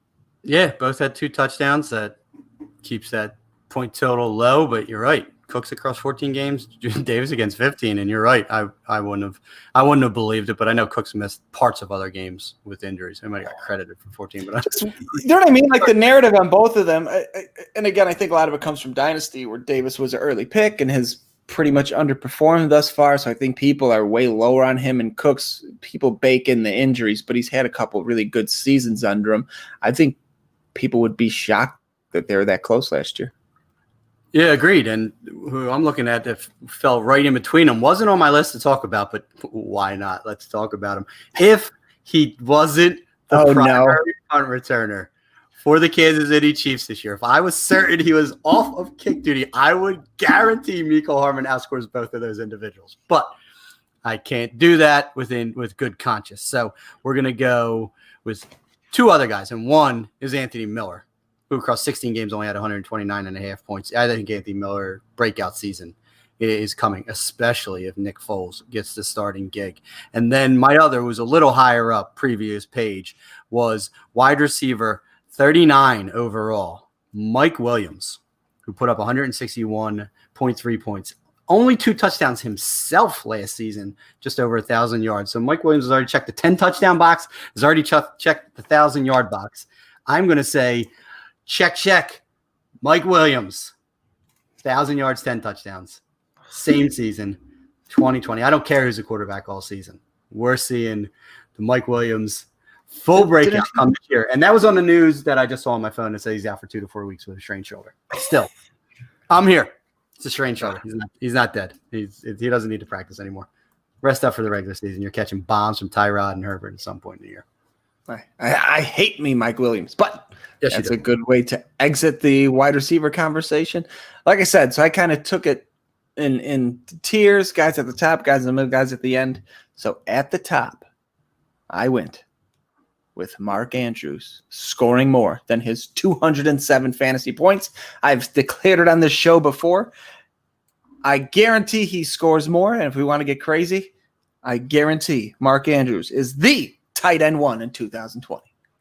Yeah, both had 2 touchdowns. That keeps that point total low, but you're right. Cooks across 14 games, Davis against 15, and you're right. I wouldn't have believed it, but I know Cooks missed parts of other games with injuries. I might have got credited for 14, but you know what I mean? Like the narrative on both of them, and again, I think a lot of it comes from Dynasty, where Davis was an early pick and has pretty much underperformed thus far. So I think people are way lower on him, and Cooks, people bake in the injuries, but he's had a couple really good seasons under him. I think people would be shocked that they were that close last year. Yeah, agreed. And who I'm looking at that fell right in between them wasn't on my list to talk about, but why not? Let's talk about him. If he wasn't the primary punt returner for the Kansas City Chiefs this year, if I was certain he was off of kick duty, I would guarantee Mecole Hardman outscores both of those individuals. But I can't do that with good conscience. So we're going to go with 2 other guys, and one is Anthony Miller, who across 16 games only had 129.5 points. I think Anthony Miller breakout season is coming, especially if Nick Foles gets the starting gig. And then my other, who was a little higher up previous page, was wide receiver 39 overall, Mike Williams, who put up 161.3 points. Only 2 touchdowns himself last season, just over 1,000 yards. So Mike Williams has already checked the 10 touchdown box, has already checked the 1,000-yard box. I'm going to say, check. Mike Williams, 1,000 yards, 10 touchdowns. Same season, 2020. I don't care who's the quarterback all season. We're seeing the Mike Williams full breakout come this year. And that was on the news that I just saw on my phone that says he's out for 2 to 4 weeks with a strained shoulder. Still, I'm here. It's a strained shoulder. He's not dead. He doesn't need to practice anymore. Rest up for the regular season. You're catching bombs from Tyrod and Herbert at some point in the year. I hate me, Mike Williams, but that's a good way to exit the wide receiver conversation. Like I said, so I kind of took it in tiers, guys at the top, guys in the middle, guys at the end. So at the top, I went with Mark Andrews scoring more than his 207 fantasy points. I've declared it on this show before. I guarantee he scores more, and if we want to get crazy, I guarantee Mark Andrews is the tight end 1 in 2020.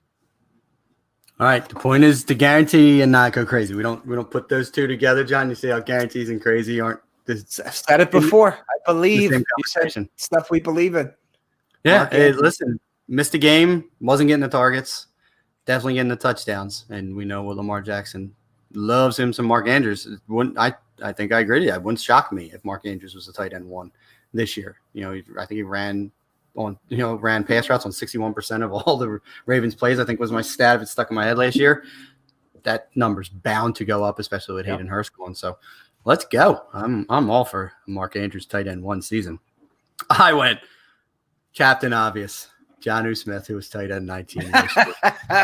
All right. The point is to guarantee and not go crazy. We don't put those two together, John. You see how guarantees and crazy aren't. I've said it before. I believe you said stuff we believe in. Yeah. Hey, listen, missed a game, wasn't getting the targets, definitely getting the touchdowns, and we know what Lamar Jackson loves him some Mark Andrews. I think I agree with you. It wouldn't shock me if Mark Andrews was the tight end 1 this year. I think he ran pass routes on 61% of all the Ravens plays. I think was my stat if it stuck in my head last year. That number's bound to go up, especially with Hayden Hurst going. So let's go. I'm all for Mark Andrews tight end 1 season. I went Captain Obvious, Jonnu Smith, who was tight end 19 last year.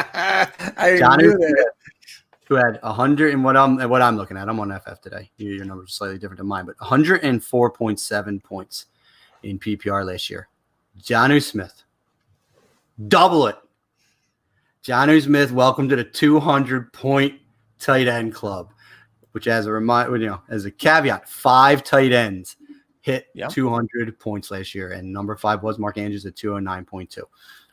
Jonnu Smith, who had 100 and what I'm looking at. I'm on FF today. Your numbers are slightly different than mine, but 104.7 points in PPR last year. Jonnu Smith, double it. Jonnu Smith, welcome to the 200-point tight end club. Which, as a caveat, 5 tight ends hit 200 points last year, and number 5 was Mark Andrews at 209.2.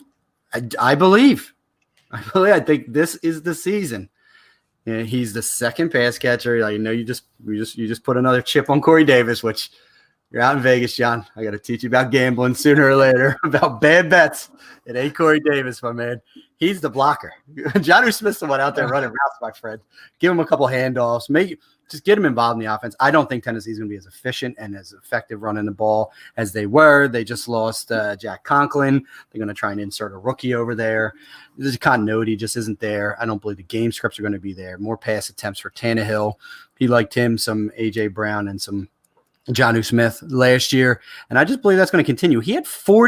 I believe. I think this is the season. Yeah, he's the second pass catcher. You just put another chip on Corey Davis, which. You're out in Vegas, John. I got to teach you about gambling sooner or later, about bad bets. It ain't Corey Davis, my man. He's the blocker. Jonnu Smith's the one out there running routes, my friend. Give him a couple handoffs. Just get him involved in the offense. I don't think Tennessee's going to be as efficient and as effective running the ball as they were. They just lost Jack Conklin. They're going to try and insert a rookie over there. The continuity just isn't there. I don't believe the game scripts are going to be there. More pass attempts for Tannehill. He liked him, some A.J. Brown, and some Jonnu Smith last year, and I just believe that's going to continue. He had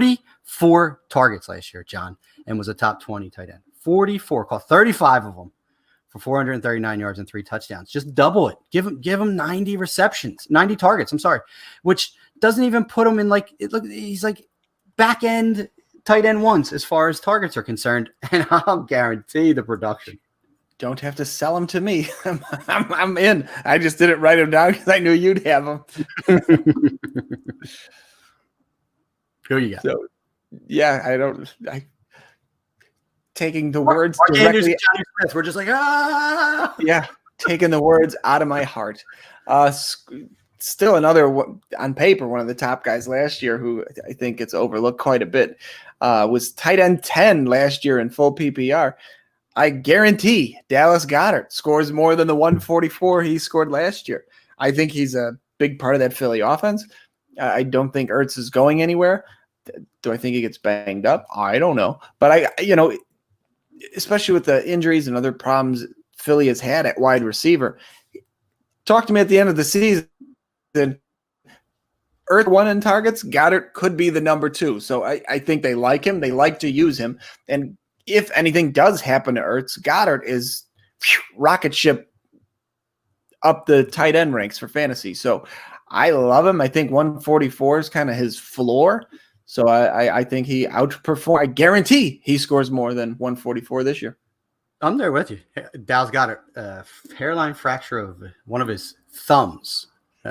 44 targets last year, John, and was a top 20 tight end. 44, caught 35 of them for 439 yards and 3 touchdowns. Just double it. Give him 90 targets. I'm sorry, which doesn't even put him in he's like back end tight end 1s as far as targets are concerned, and I'll guarantee the production. Don't have to sell them to me. I'm in. I just didn't write them down because I knew you'd have them. Who you got? So, yeah, taking the words Mark Andrews directly. and Johnny Smith. We're just like, ah. Yeah, taking the words out of my heart. Still another on paper, one of the top guys last year who I think gets overlooked quite a bit was tight end 10 last year in full PPR. I guarantee Dallas Goedert scores more than the 144 he scored last year. I think he's a big part of that Philly offense. I don't think Ertz is going anywhere. Do I think he gets banged up? I don't know. But especially with the injuries and other problems Philly has had at wide receiver, talk to me at the end of the season. Ertz 1 in targets, Goddard could be the number 2. So I think they like him. They like to use him. And if anything does happen to Ertz, Goddard is rocket ship up the tight end ranks for fantasy. So I love him. I think 144 is kind of his floor. So I think he outperforms. I guarantee he scores more than 144 this year. I'm there with you. Dallas Goedert, hairline fracture of one of his thumbs.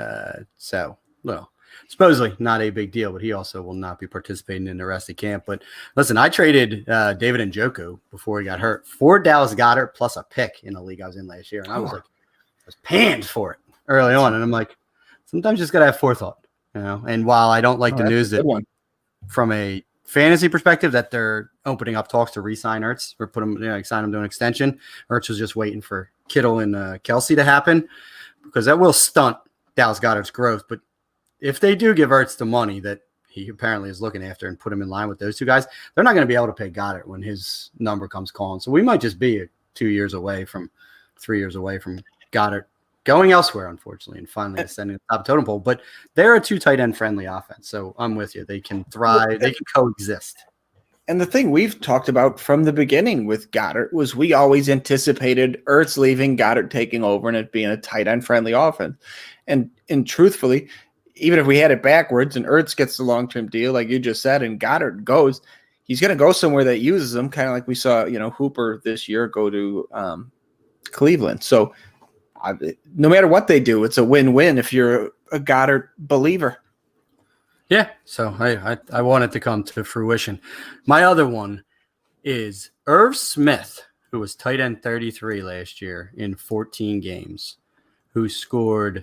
Supposedly not a big deal, but he also will not be participating in the rest of camp. But listen, I traded David Njoku before he got hurt for Dallas Goedert plus a pick in the league I was in last year. And I was panned for it early on. And I'm like, sometimes you just got to have forethought, And while I don't like the news that from a fantasy perspective that they're opening up talks to re-sign Ertz or put him, sign him to an extension, Ertz was just waiting for Kittle and Kelsey to happen because that will stunt Dallas Goedert's growth. But if they do give Ertz the money that he apparently is looking after and put him in line with those two guys, they're not going to be able to pay Goedert when his number comes calling. So we might just be 3 years away from Goedert going elsewhere, unfortunately, and finally ascending the top totem pole. But they're a 2 tight end friendly offense. So I'm with you. They can thrive. They can coexist. And the thing we've talked about from the beginning with Goddard was we always anticipated Ertz leaving, Goddard taking over, and it being a tight end friendly offense. And truthfully, even if we had it backwards and Ertz gets the long-term deal, like you just said, and Goddard goes, he's going to go somewhere that uses him, kind of like we saw, Hooper this year go to Cleveland. So no matter what they do, it's a win-win if you're a Goddard believer. Yeah, so I want it to come to fruition. My other one is Irv Smith, who was tight end 33 last year in 14 games, who scored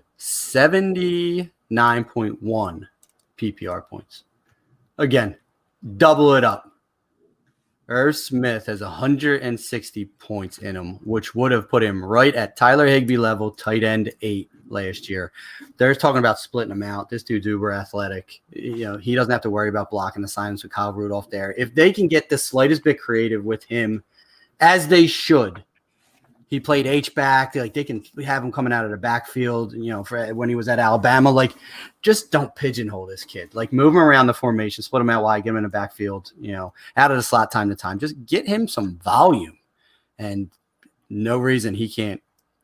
79.1 PPR points. Again, double it up. Irv Smith has 160 points in him, which would have put him right at Tyler Higbee level, tight end 8 last year. They're talking about splitting him out. This dude's uber athletic. He doesn't have to worry about blocking assignments with Kyle Rudolph there. If they can get the slightest bit creative with him, as they should, he played H-back. Like they can have him coming out of the backfield, for when he was at Alabama. Like, just don't pigeonhole this kid. Like, move him around the formation, split him out wide, get him in the backfield, out of the slot time to time. Just get him some volume. And no reason he can't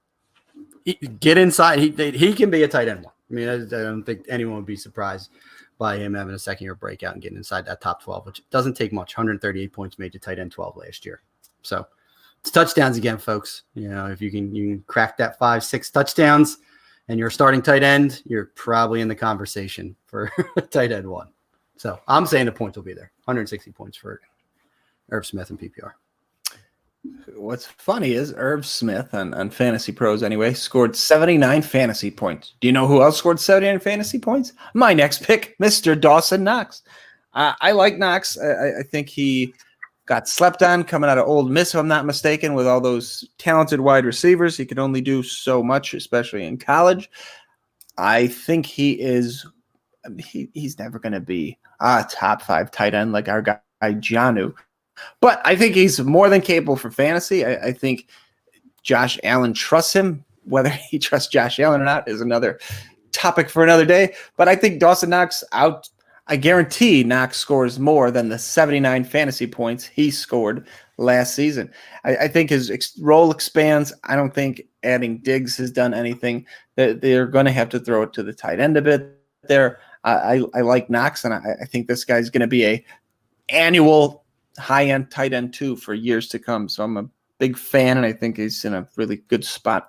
get inside. He can be a tight end one. I mean, I don't think anyone would be surprised by him having a second-year breakout and getting inside that top 12, which doesn't take much. 138 points made you tight end 12 last year. So it's touchdowns again, folks. If you can crack that 5-6 touchdowns and you're a starting tight end, you're probably in the conversation for tight end 1. So I'm saying the points will be there. 160 points for Irv Smith and PPR. What's funny is Irv Smith on Fantasy Pros anyway scored 79 fantasy points. Do you know who else scored 79 fantasy points? My next pick, Mr. Dawson Knox. I like Knox. I think he got slept on coming out of Ole Miss, if I'm not mistaken, with all those talented wide receivers. He could only do so much, especially in college. I think he's never going to be a top 5 tight end like our guy Jonnu. But I think he's more than capable for fantasy. I think Josh Allen trusts him. Whether he trusts Josh Allen or not is another topic for another day. But I think Dawson Knox out. I guarantee Knox scores more than the 79 fantasy points he scored last season. I think his role expands. I don't think adding Diggs has done anything. They're going to have to throw it to the tight end a bit there. I like Knox, and I think this guy's going to be a annual high-end tight end 2 for years to come. So I'm a big fan, and I think he's in a really good spot.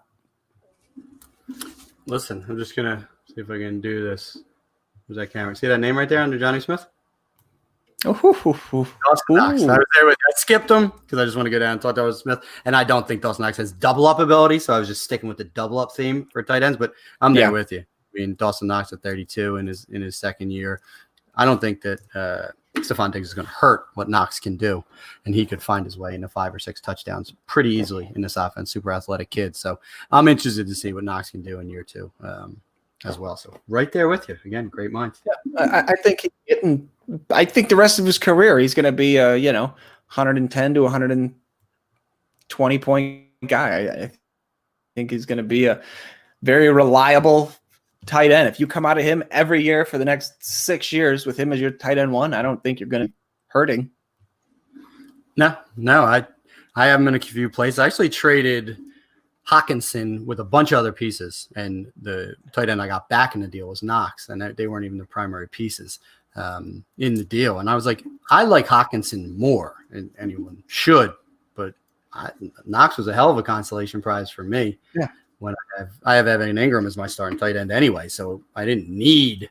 Listen, I'm just going to see if I can do this. Who's that camera? See that name right there under Johnny Smith? Dawson Knox. I was there with. I skipped him because I just want to go down and talk to Dawson Smith, and I don't think Dawson Knox has double up ability, so I was just sticking with the double up theme for tight ends. But I'm there with you. I mean, Dawson Knox at 32 in his second year. I don't think that Stephon Diggs is going to hurt what Knox can do, and he could find his way into 5 or 6 touchdowns pretty easily in this offense. Super athletic kid, so I'm interested to see what Knox can do in year 2 as well. So right there with you again, great minds. Yeah, I think the rest of his career he's going to be a 110 to 120 point guy. I think he's going to be a very reliable tight end. If you come out of him every year for the next 6 years with him as your tight end 1, I don't think you're going to hurting. No, I have him in a few places. I actually traded Hockenson with a bunch of other pieces, and the tight end I got back in the deal was Knox, and they weren't even the primary pieces in the deal. And I was like, I like Hockenson more, and anyone should, but Knox was a hell of a consolation prize for me. Yeah. When I have Evan Ingram as my starting tight end anyway, so I didn't need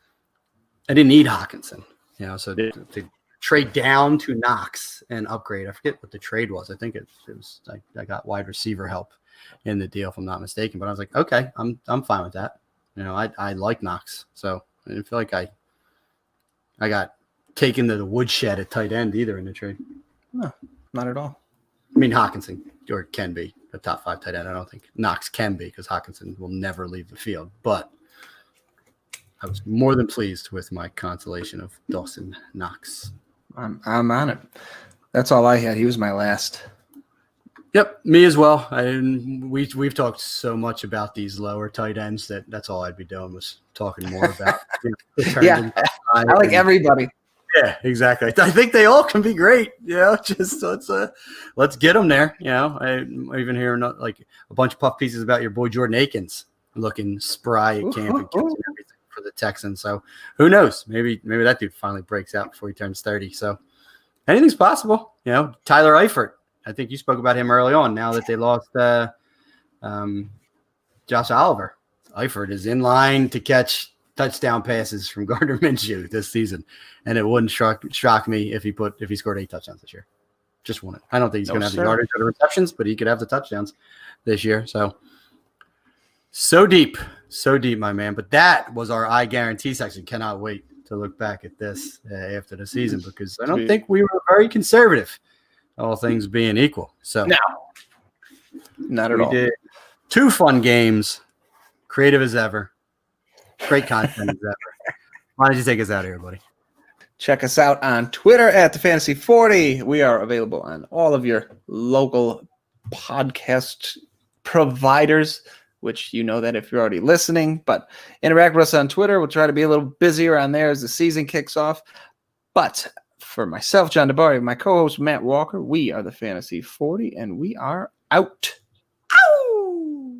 Hockenson, so to trade down to Knox and upgrade. I forget what the trade was. I think it was I got wide receiver help in the deal, if I'm not mistaken. But I was like, okay, I'm fine with that. I like Knox, so I didn't feel like I got taken to the woodshed at tight end either in the trade. No, not at all. I mean, Hockenson or can be a top 5 tight end. I don't think Knox can be, because Hockenson will never leave the field. But I was more than pleased with my consolation of Dawson Knox. I'm on it. That's all I had. He was my last. Yep, me as well. We've talked so much about these lower tight ends that's all I'd be doing was talking more about. Yeah, I like everybody. Yeah, exactly. I think they all can be great. Just let's get them there. I'm even hearing like a bunch of puff pieces about your boy Jordan Akins looking spry at camp and catching everything for the Texans. So who knows? Maybe that dude finally breaks out before he turns 30. So anything's possible. Tyler Eifert. I think you spoke about him early on. Now that they lost Josh Oliver, Eifert is in line to catch touchdown passes from Gardner Minshew this season, and it wouldn't shock me if he scored 8 touchdowns this year. Just won it. I don't think he's going to have the yardage or the receptions, but he could have the touchdowns this year. So deep, my man. But that was our I guarantee section. Cannot wait to look back at this after the season, because I don't think we were very conservative, all things being equal. So no, not at all. We did 2 fun games, creative as ever. Great content as ever. Why don't you take us out here, buddy? Check us out on Twitter at the Fantasy 40. We are available on all of your local podcast providers, which you know that if you're already listening. But interact with us on Twitter. We'll try to be a little busier on there as the season kicks off. But for myself, John DeBari, my co-host Matt Walker, we are the Fantasy 40, and we are out. Ow!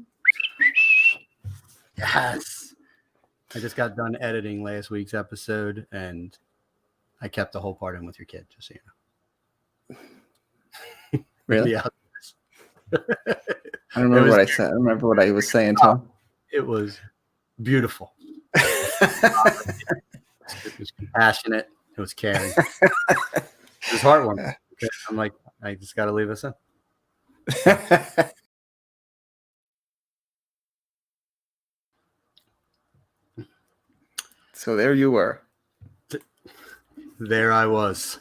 Yes. I just got done editing last week's episode, and I kept the whole part in with your kid, just so you know. Really? Yeah. I don't remember what I said. I don't remember what I was saying, Tom. It was beautiful. It was compassionate. It was caring. It was heartwarming. I'm like, I just got to leave this in. So there you were. There I was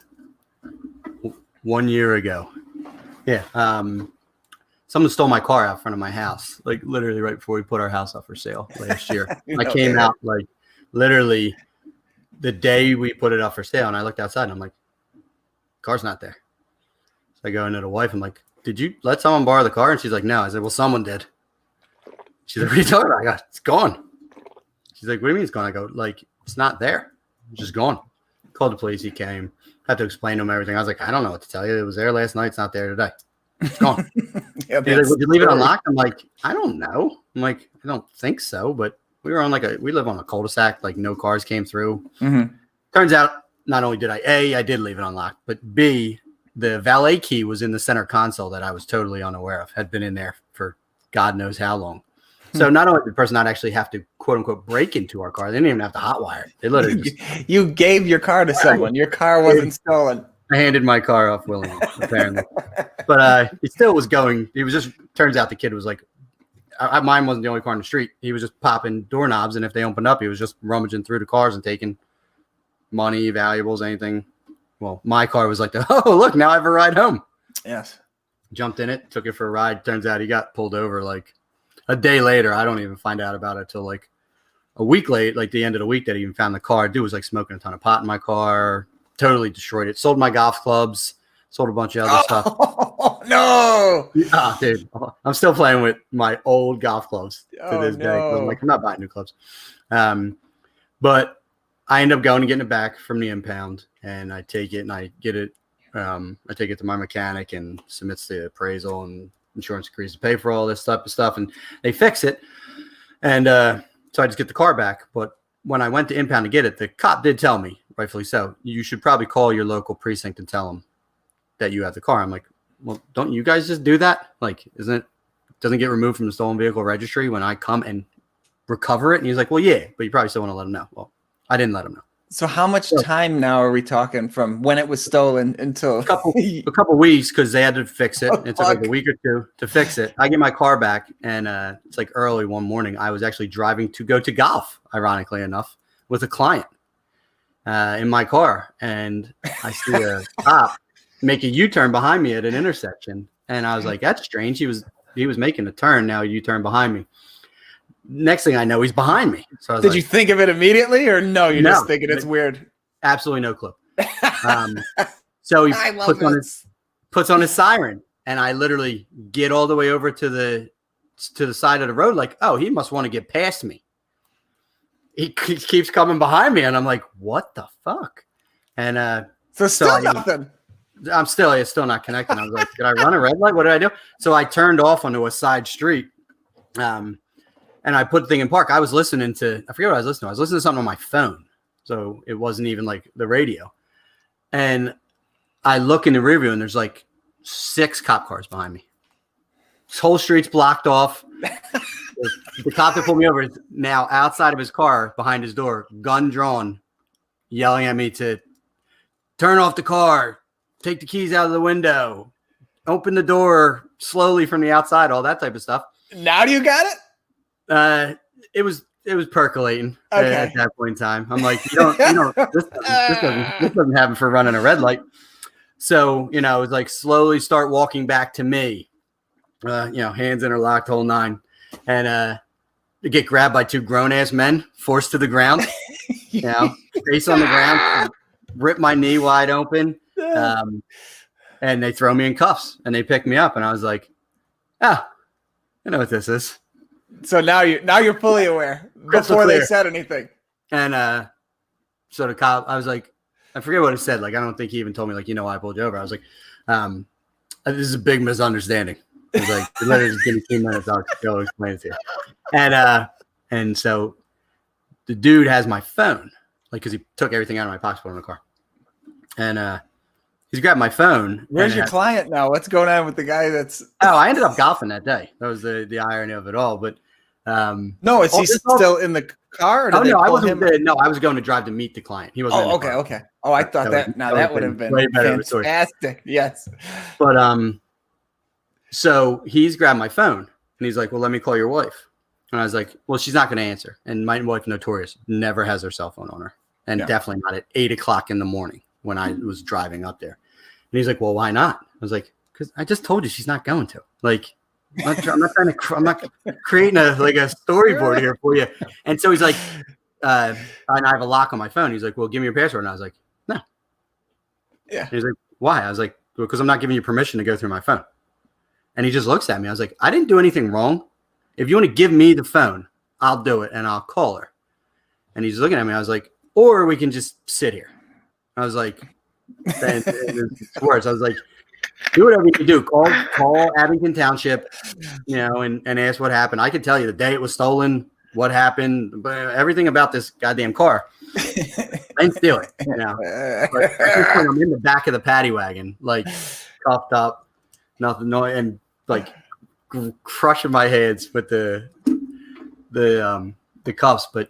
1 year ago. Yeah. Someone stole my car out front of my house, like literally right before we put our house up for sale last year. I came out like literally the day we put it up for sale, and I looked outside and I'm like, car's not there. So I go into the wife. I'm like, did you let someone borrow the car? And she's like, no. I said, well, someone did. She's like, what are you talking about? I go, it's gone. She's like, what do you mean it's gone? I go, like, it's not there. It's just gone. Called the police. He came. Had to explain to him everything. I was like, I don't know what to tell you. It was there last night. It's not there today. It's gone. He's like, would you leave it unlocked? I'm like, I don't know. I'm like, I don't think so. But we were on we live on a cul-de-sac. Like no cars came through. Mm-hmm. Turns out not only did I did leave it unlocked, but B, the valet key was in the center console that I was totally unaware of. Had been in there for God knows how long. So not only did the person not actually have to quote unquote break into our car, they didn't even have to hotwire it. They literally just, you gave your car to someone. Your car wasn't stolen. I handed my car off willingly, apparently. But he still was going. He was just, turns out the kid was like, mine wasn't the only car on the street. He was just popping doorknobs, and if they opened up, he was just rummaging through the cars and taking money, valuables, anything. Well, my car was like, oh, look, now I have a ride home. Yes. Jumped in it, took it for a ride. Turns out he got pulled over like a day later. I don't even find out about it till like a week late, like the end of the week that he even found the car. Dude was like smoking a ton of pot in my car, totally destroyed it. Sold my golf clubs, sold a bunch of other stuff. Oh, no. Oh, dude, I'm still playing with my old golf clubs to this day. I'm like, I'm not buying new clubs. But I end up going and getting it back from the impound, and I take it and I get it. I take it to my mechanic and submits the appraisal, and insurance agrees to pay for all this type of stuff, and they fix it. And so I just get the car back. But when I went to impound to get it, the cop did tell me, rightfully so, you should probably call your local precinct and tell them that you have the car. I'm like, well, don't you guys just do that? Like, doesn't get removed from the stolen vehicle registry when I come and recover it? And he's like, well, yeah, but you probably still want to let him know. Well, I didn't let him know. So how much time now are we talking from when it was stolen until a couple weeks, because they had to fix it. It took like a week or two to fix it. I get my car back, and it's like early one morning. I was actually driving to go to golf, ironically enough, with a client in my car, and I see a cop make a U-turn behind me at an intersection, and I was like, "That's strange." He was making a turn. Now a U-turn behind me. Next thing I know, he's behind me. So I was Did you think of it immediately, or no? You're just thinking it's weird. Absolutely no clue. So he puts on his siren, and I literally get all the way over to the side of the road, like, oh, he must want to get past me. He keeps coming behind me, and I'm like, what the fuck? And so still nothing. It's still not connecting. I was like, did I run a red light? What did I do? So I turned off onto a side street. And I put the thing in park. I was listening to, I forget what I was listening to. I was listening to something on my phone. So it wasn't even like the radio. And I look in the rear view, and there's like 6 cop cars behind me. This whole street's blocked off. The cop that pulled me over is now outside of his car, behind his door, gun drawn, yelling at me to turn off the car, take the keys out of the window, open the door slowly from the outside, all that type of stuff. Now do you got it? It was percolating at that point in time. I'm like, this doesn't happen for running a red light. So, it was like slowly start walking back to me, hands interlocked, whole nine. And, to get grabbed by 2 grown ass men, forced to the ground, face on the ground, rip my knee wide open. And they throw me in cuffs, and they pick me up. And I was like, I know what this is. So now you're fully aware before they said anything. And so the cop, I was like, I forget what he said. Like, I don't think he even told me, like, why I pulled you over. I was like, this is a big misunderstanding. He was like, literally just give me 2 minutes. I'll go explain it to you. And so the dude has my phone, like, because he took everything out of my pocket, put it in the car. And he's grabbed my phone. Where's your client now? What's going on with the guy that's... Oh, I ended up golfing that day. That was the irony of it all. But no, is he still in the car? Or no, I wasn't. No, I was going to drive to meet the client. He wasn't. Oh, okay. Oh, I thought that would have been way better. Fantastic. Yes. But so he's grabbed my phone, and he's like, "Well, let me call your wife." And I was like, "Well, she's not going to answer." And my wife, notorious, never has her cell phone on her, and definitely not at 8:00 in the morning when I was driving up there. And he's like, "Well, why not?" I was like, "Because I just told you she's not going to." Like, I'm not creating a storyboard here for you. And so he's like, and I have a lock on my phone. He's like, "Well, give me your password." And I was like, "No." Yeah. And he's like, "Why?" I was like, "Because I'm not giving you permission to go through my phone." And he just looks at me. I was like, "I didn't do anything wrong. If you want to give me the phone, I'll do it, and I'll call her." And he's looking at me. I was like, "Or we can just sit here." I was like, and it's worse. I was like, do whatever you can do. Call Abington Township, and ask what happened. I could tell you the day it was stolen, what happened, everything about this goddamn car. I didn't steal it, But at this point, I'm in the back of the paddy wagon, like cuffed up, nothing, and like crushing my hands with the the cuffs, but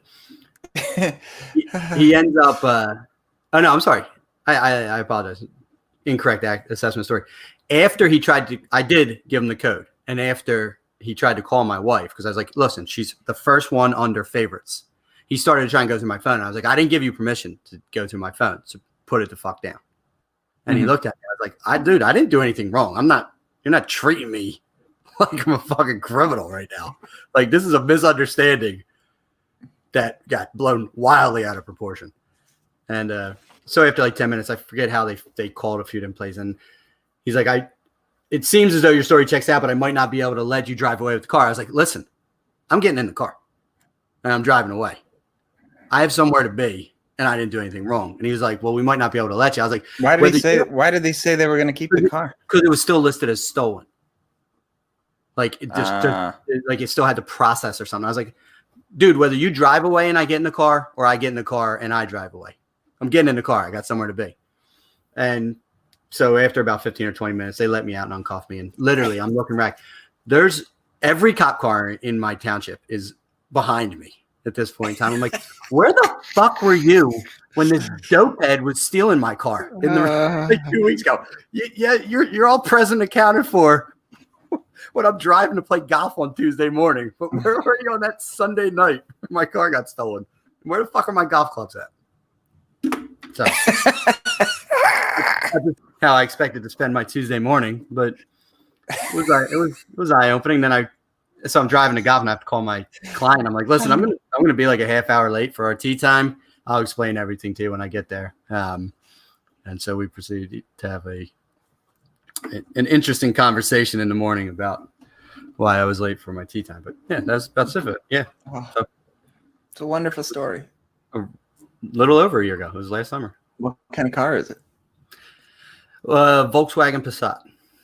he ends up. Oh no, I'm sorry. I apologize. Incorrect assessment story. After he tried to, I did give him the code, and after he tried to call my wife because I was like, "Listen, she's the first one under favorites." He started to try and go through my phone. And I was like, "I didn't give you permission to go through my phone, so put it the fuck down." And he looked at me. I was like, dude, I didn't do anything wrong. You're not treating me like I'm a fucking criminal right now. Like, this is a misunderstanding that got blown wildly out of proportion. And so after like 10 minutes, I forget how they called a few different places. And he's like, it seems as though your story checks out, but I might not be able to let you drive away with the car. I was like, listen, I'm getting in the car and I'm driving away. I have somewhere to be. And I didn't do anything wrong. And he was like, well, we might not be able to let you. I was like, why did they say they were going to keep the car? Because it was still listed as stolen. Like it just like it still had to process or something. I was like, dude, whether you drive away and I get in the car or I get in the car and I drive away, I'm getting in the car. I got somewhere to be. And so after about 15 or 20 minutes, they let me out and uncuffed me. And literally I'm looking back. There's every cop car in my township is behind me. At this point in time, I'm like, where the fuck were you when this dope head was stealing my car in like 2 weeks ago? Yeah, you're all present, accounted for when I'm driving to play golf on Tuesday morning. But where were you on that Sunday night? My car got stolen. Where the fuck are my golf clubs at? So that's how I expected to spend my Tuesday morning, but it was eye opening. Then So I'm driving to golf and I have to call my client. I'm like, listen, I'm gonna be like a half hour late for our tea time. I'll explain everything to you when I get there. And so we proceeded to have an interesting conversation in the morning about why I was late for my tea time. But yeah, that's it. Yeah, so, it's a wonderful story. A little over a year ago. It was last summer. What kind of car is it? Volkswagen Passat.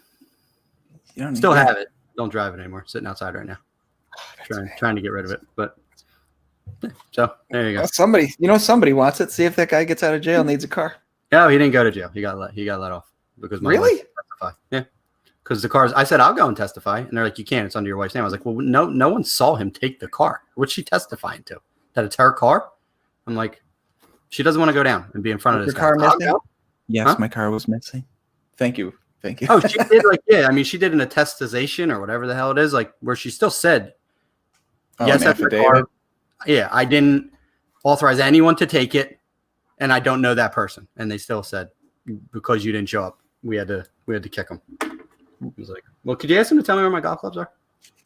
You don't still have it. Don't drive it anymore. Sitting outside right now. Trying to get rid of it. But yeah, so there you go. Well, somebody wants it. See if that guy gets out of jail and needs a car. No, he didn't go to jail. He got let off because my really? wife testified. Yeah. Because the cars, I said, I'll go and testify. And they're like, you can't. It's under your wife's name. I was like, well, no one saw him take the car. What's she testifying to? That it's her car? I'm like, she doesn't want to go down and be in front of this car. Car missing? Yes, my car was missing. Thank you. Oh, she did she did an attestation or whatever the hell it is, like where she still said, yes, that's the car. Yeah, I didn't authorize anyone to take it, and I don't know that person. And they still said, because you didn't show up, we had to kick them. I was like, well, could you ask him to tell me where my golf clubs are?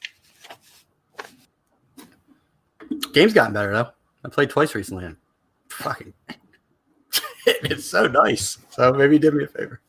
Game's gotten better though. I played twice recently, and fucking, it's so nice. So maybe he did me a favor.